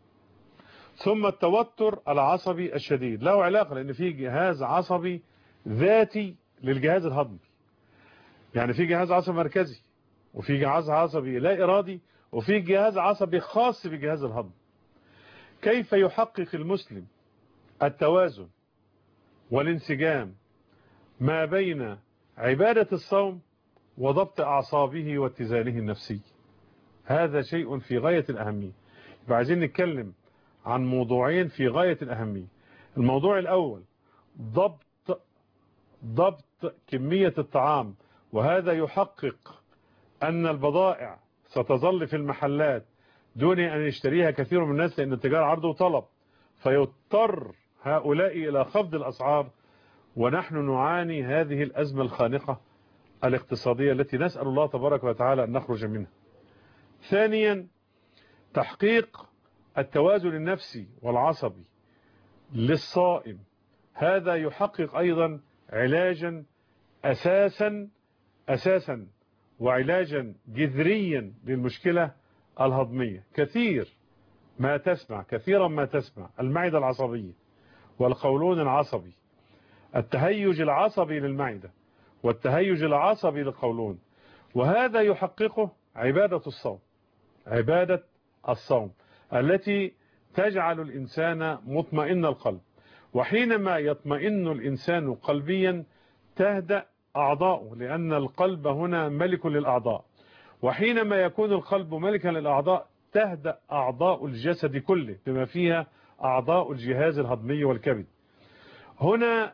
ثم التوتر العصبي الشديد له علاقة، لأن في جهاز عصبي ذاتي للجهاز الهضمي، يعني في جهاز عصبي مركزي وفي جهاز عصبي لا إرادي وفي جهاز عصبي خاص بجهاز الهضم. كيف يحقق المسلم التوازن والانسجام ما بين عبادة الصوم وضبط أعصابه واتزانه النفسي؟ هذا شيء في غاية الأهمية. عايزين نتكلم عن موضوعين في غاية الأهمية. الموضوع الأول ضبط كمية الطعام، وهذا يحقق أن البضائع ستظل في المحلات دون أن يشتريها كثير من الناس، لأن التجارة عرض وطلب، فيضطر هؤلاء إلى خفض الأسعار، ونحن نعاني هذه الأزمة الخانقة الاقتصادية التي نسأل الله تبارك وتعالى أن نخرج منها. ثانيا تحقيق التوازن النفسي والعصبي للصائم، هذا يحقق أيضا علاجا أساسا وعلاجا جذريا للمشكلة الهضمية. كثيرا ما تسمع المعدة العصبية والقولون العصبي، التهيج العصبي للمعدة والتهيج العصبي للقولون، وهذا يحققه عبادة الصوم التي تجعل الإنسان مطمئن القلب. وحينما يطمئن الإنسان قلبيا تهدأ أعضاؤه، لأن القلب هنا ملك للأعضاء، وحينما يكون القلب ملكا للأعضاء تهدأ أعضاء الجسد كله بما فيها أعضاء الجهاز الهضمي والكبد. هنا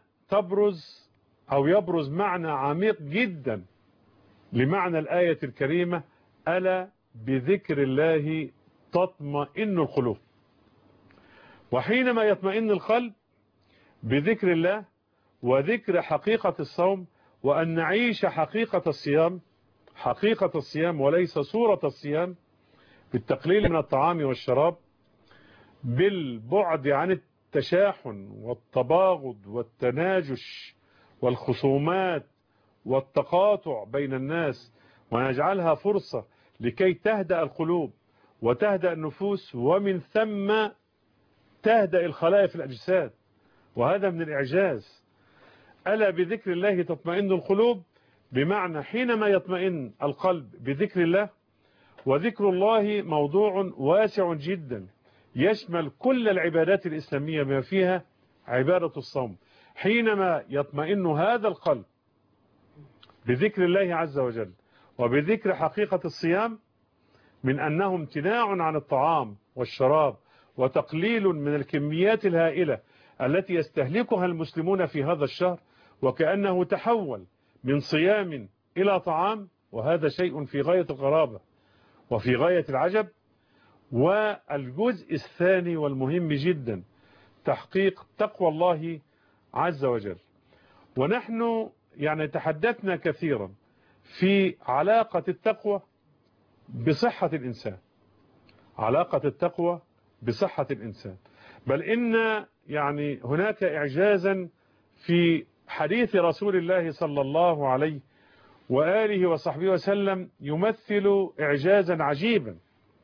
يبرز معنى عميق جدا لمعنى الآية الكريمة: ألا بذكر الله تطمئن القلوب. وحينما يطمئن القلب بذكر الله وذكر حقيقة الصوم، وأن نعيش حقيقة الصيام وليس صورة الصيام، بالتقليل من الطعام والشراب، بالبعد عن التشاحن والتباغض والتناجش والخصومات والتقاطع بين الناس، ونجعلها فرصة لكي تهدأ القلوب وتهدأ النفوس، ومن ثم تهدأ الخلايا في الأجساد، وهذا من الإعجاز. ألا بذكر الله تطمئن القلوب، بمعنى حينما يطمئن القلب بذكر الله، وذكر الله موضوع واسع جدا يشمل كل العبادات الإسلامية بما فيها عبادة الصوم. حينما يطمئن هذا القلب بذكر الله عز وجل وبذكر حقيقة الصيام، من أنه امتناع عن الطعام والشراب وتقليل من الكميات الهائلة التي يستهلكها المسلمون في هذا الشهر، وكأنه تحول من صيام إلى طعام، وهذا شيء في غاية الغرابة وفي غاية العجب. والجزء الثاني والمهم جدا تحقيق تقوى الله عز وجل. ونحن يعني تحدثنا كثيرا في علاقة التقوى بصحة الإنسان، علاقة التقوى بصحة الإنسان، بل إن يعني هناك إعجازا في حديث رسول الله صلى الله عليه وآله وصحبه وسلم يمثل إعجازا عجيبا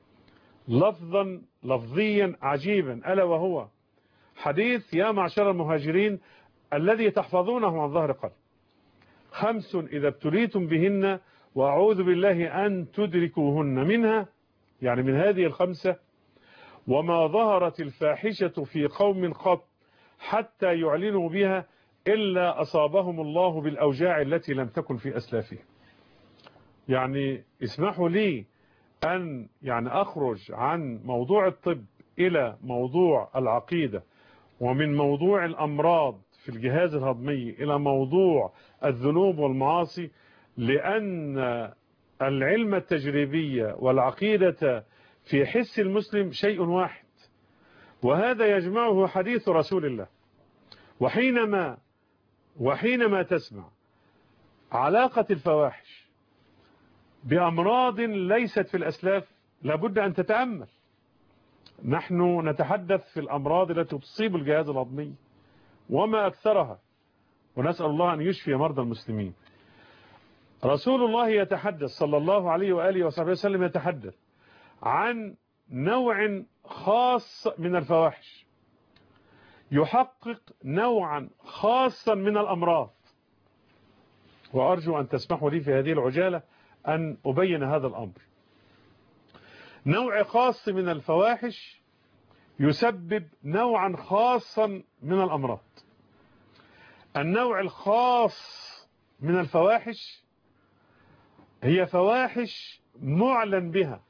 لفظيا عجيبا، ألا وهو حديث يا معشر المهاجرين الذي تحفظونه عن ظهر قلب: 5 إذا ابتليتم بهن وأعوذ بالله أن تدركوهن، منها يعني من هذه ال5: وما ظهرت الفاحشة في قوم قط حتى يعلنوا بها إلا أصابهم الله بالأوجاع التي لم تكن في أسلافهم. يعني اسمحوا لي أن يعني أخرج عن موضوع الطب إلى موضوع العقيدة، ومن موضوع الأمراض في الجهاز الهضمي إلى موضوع الذنوب والمعاصي، لأن العلم التجريبي والعقيدة في حس المسلم شيء واحد، وهذا يجمعه حديث رسول الله. وحينما تسمع علاقة الفواحش بأمراض ليست في الأسلاف لابد أن تتأمل. نحن نتحدث في الأمراض التي تصيب الجهاز الهضمي وما أكثرها، ونسأل الله أن يشفي مرضى المسلمين. رسول الله يتحدث صلى الله عليه وآله وصحبه وسلم يتحدث عن نوع خاص من الفواحش يحقق نوعا خاصا من الأمراض، وأرجو أن تسمحوا لي في هذه العجالة أن أبين هذا الأمر. نوع خاص من الفواحش يسبب نوعا خاصا من الأمراض. النوع الخاص من الفواحش هي فواحش معلن بها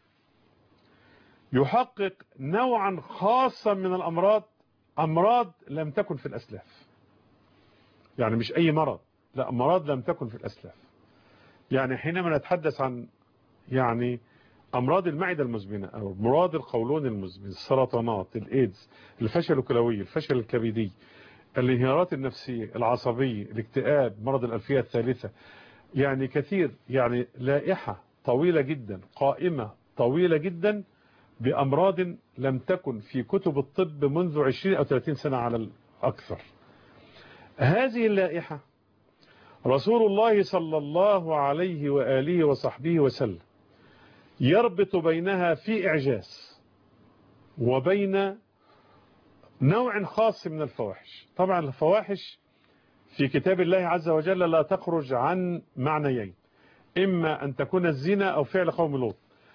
يحقق نوعا خاصا من الأمراض، أمراض لم تكن في الأسلاف. يعني مش أي مرض، لا، أمراض لم تكن في الأسلاف. يعني حينما نتحدث عن يعني أمراض المعدة المزمنة أو أمراض القولون المزمن، السرطانات، الإيدز، الفشل الكلوي، الفشل الكبدي، الانهيارات النفسية، العصبية، الاكتئاب، مرض الألفية الثالثة، يعني كثير، يعني لائحة طويلة جدا، قائمة طويلة جدا بأمراض لم تكن في كتب الطب منذ 20 أو 30 سنة على الأكثر. هذه اللائحة رسول الله صلى الله عليه وآله وصحبه وسلم يربط بينها في إعجاز وبين نوع خاص من الفواحش. طبعا الفواحش في كتاب الله عز وجل لا تخرج عن معنيين: إما أن تكون الزنا أو فعل قوم لوط.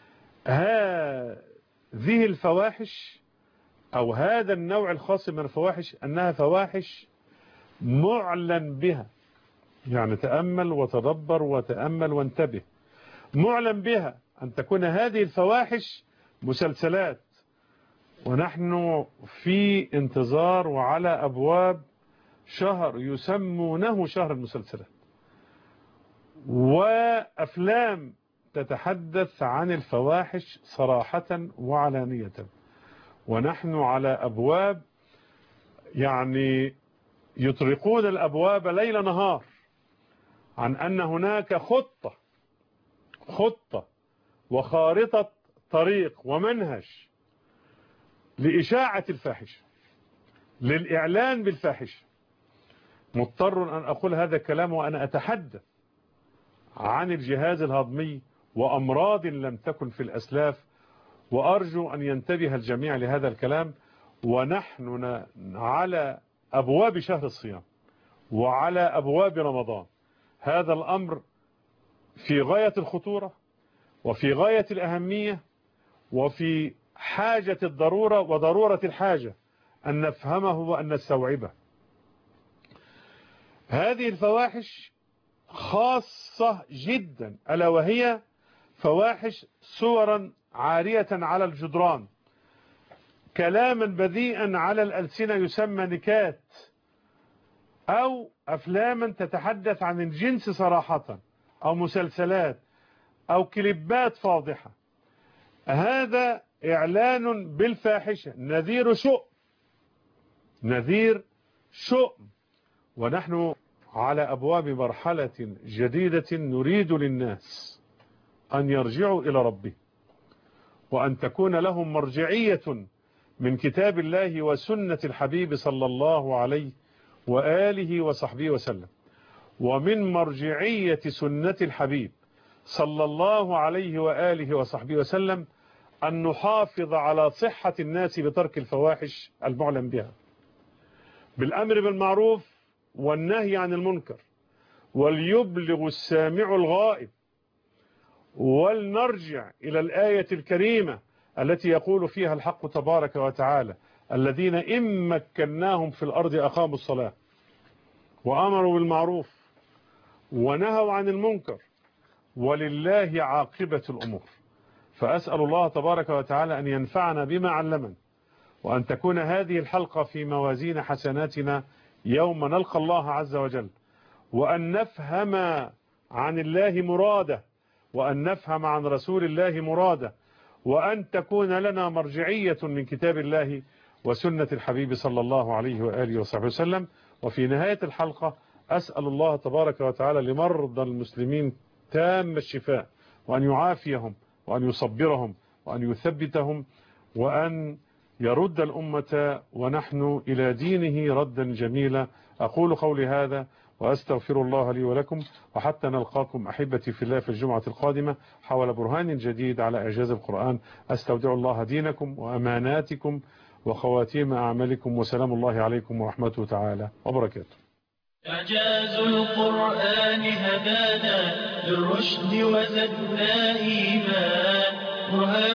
هذه الفواحش أو هذا النوع الخاص من الفواحش أنها فواحش معلن بها. يعني تأمل وتدبر وتأمل وانتبه. معلن بها أن تكون هذه الفواحش مسلسلات، ونحن في انتظار وعلى أبواب شهر يسمونه شهر المسلسلات، وأفلام تتحدث عن الفواحش صراحة وعلانية، ونحن على أبواب يعني يطرقون الأبواب ليل نهار عن أن هناك خطة وخارطة طريق ومنهج لإشاعة الفاحشة، للإعلان بالفاحشة. مضطر أن أقول هذا الكلام وأنا أتحدث عن الجهاز الهضمي وأمراض لم تكن في الأسلاف، وأرجو أن ينتبه الجميع لهذا الكلام. ونحن على أبواب شهر الصيام وعلى أبواب رمضان. هذا الأمر في غاية الخطورة وفي غاية الأهمية وفي حاجة الضرورة وضرورة الحاجة أن نفهمه وأن نستوعبه. هذه الفواحش خاصة جدا، ألا وهي فواحش صورا عارية على الجدران، كلاما بذيئا على الألسنة يسمى نكات، أو أفلاما تتحدث عن الجنس صراحة، أو مسلسلات، أو كليبات فاضحة. هذا إعلان بالفاحشة، نذير شؤم. ونحن على أبواب مرحلة جديدة نريد للناس أن يرجعوا إلى ربه، وأن تكون لهم مرجعية من كتاب الله وسنة الحبيب صلى الله عليه وآله وصحبه وسلم. ومن مرجعية سنة الحبيب صلى الله عليه وآله وصحبه وسلم أن نحافظ على صحة الناس بترك الفواحش المعلن بها، بالأمر بالمعروف والنهي عن المنكر، وليبلغ السامع الغائب. ولنرجع إلى الآية الكريمة التي يقول فيها الحق تبارك وتعالى: الذين إن مكناهم في الأرض أقاموا الصلاة وأمروا بالمعروف ونهوا عن المنكر ولله عاقبة الأمور. فأسأل الله تبارك وتعالى أن ينفعنا بما علمنا، وأن تكون هذه الحلقة في موازين حسناتنا يوم نلقى الله عز وجل، وأن نفهم عن الله مراده، وأن نفهم عن رسول الله مراده، وأن تكون لنا مرجعية من كتاب الله وسنة الحبيب صلى الله عليه وآله وصحبه وسلم. وفي نهاية الحلقة أسأل الله تبارك وتعالى لمرضى المسلمين تام الشفاء، وأن يعافيهم، وأن يصبرهم، وأن يثبتهم، وأن يرد الأمة ونحن إلى دينه ردا جميلا. أقول قولي هذا وأستغفر الله لي ولكم، وحتى نلقاكم أحبتي في الله في الجمعة القادمة حول برهان جديد على إعجاز القرآن. أستودع الله دينكم وأماناتكم وخواتيم أعمالكم، وسلام الله عليكم ورحمته تعالى وبركاته. إعجاز القرآن هدانا للرشد وزدنا إيمان، برهان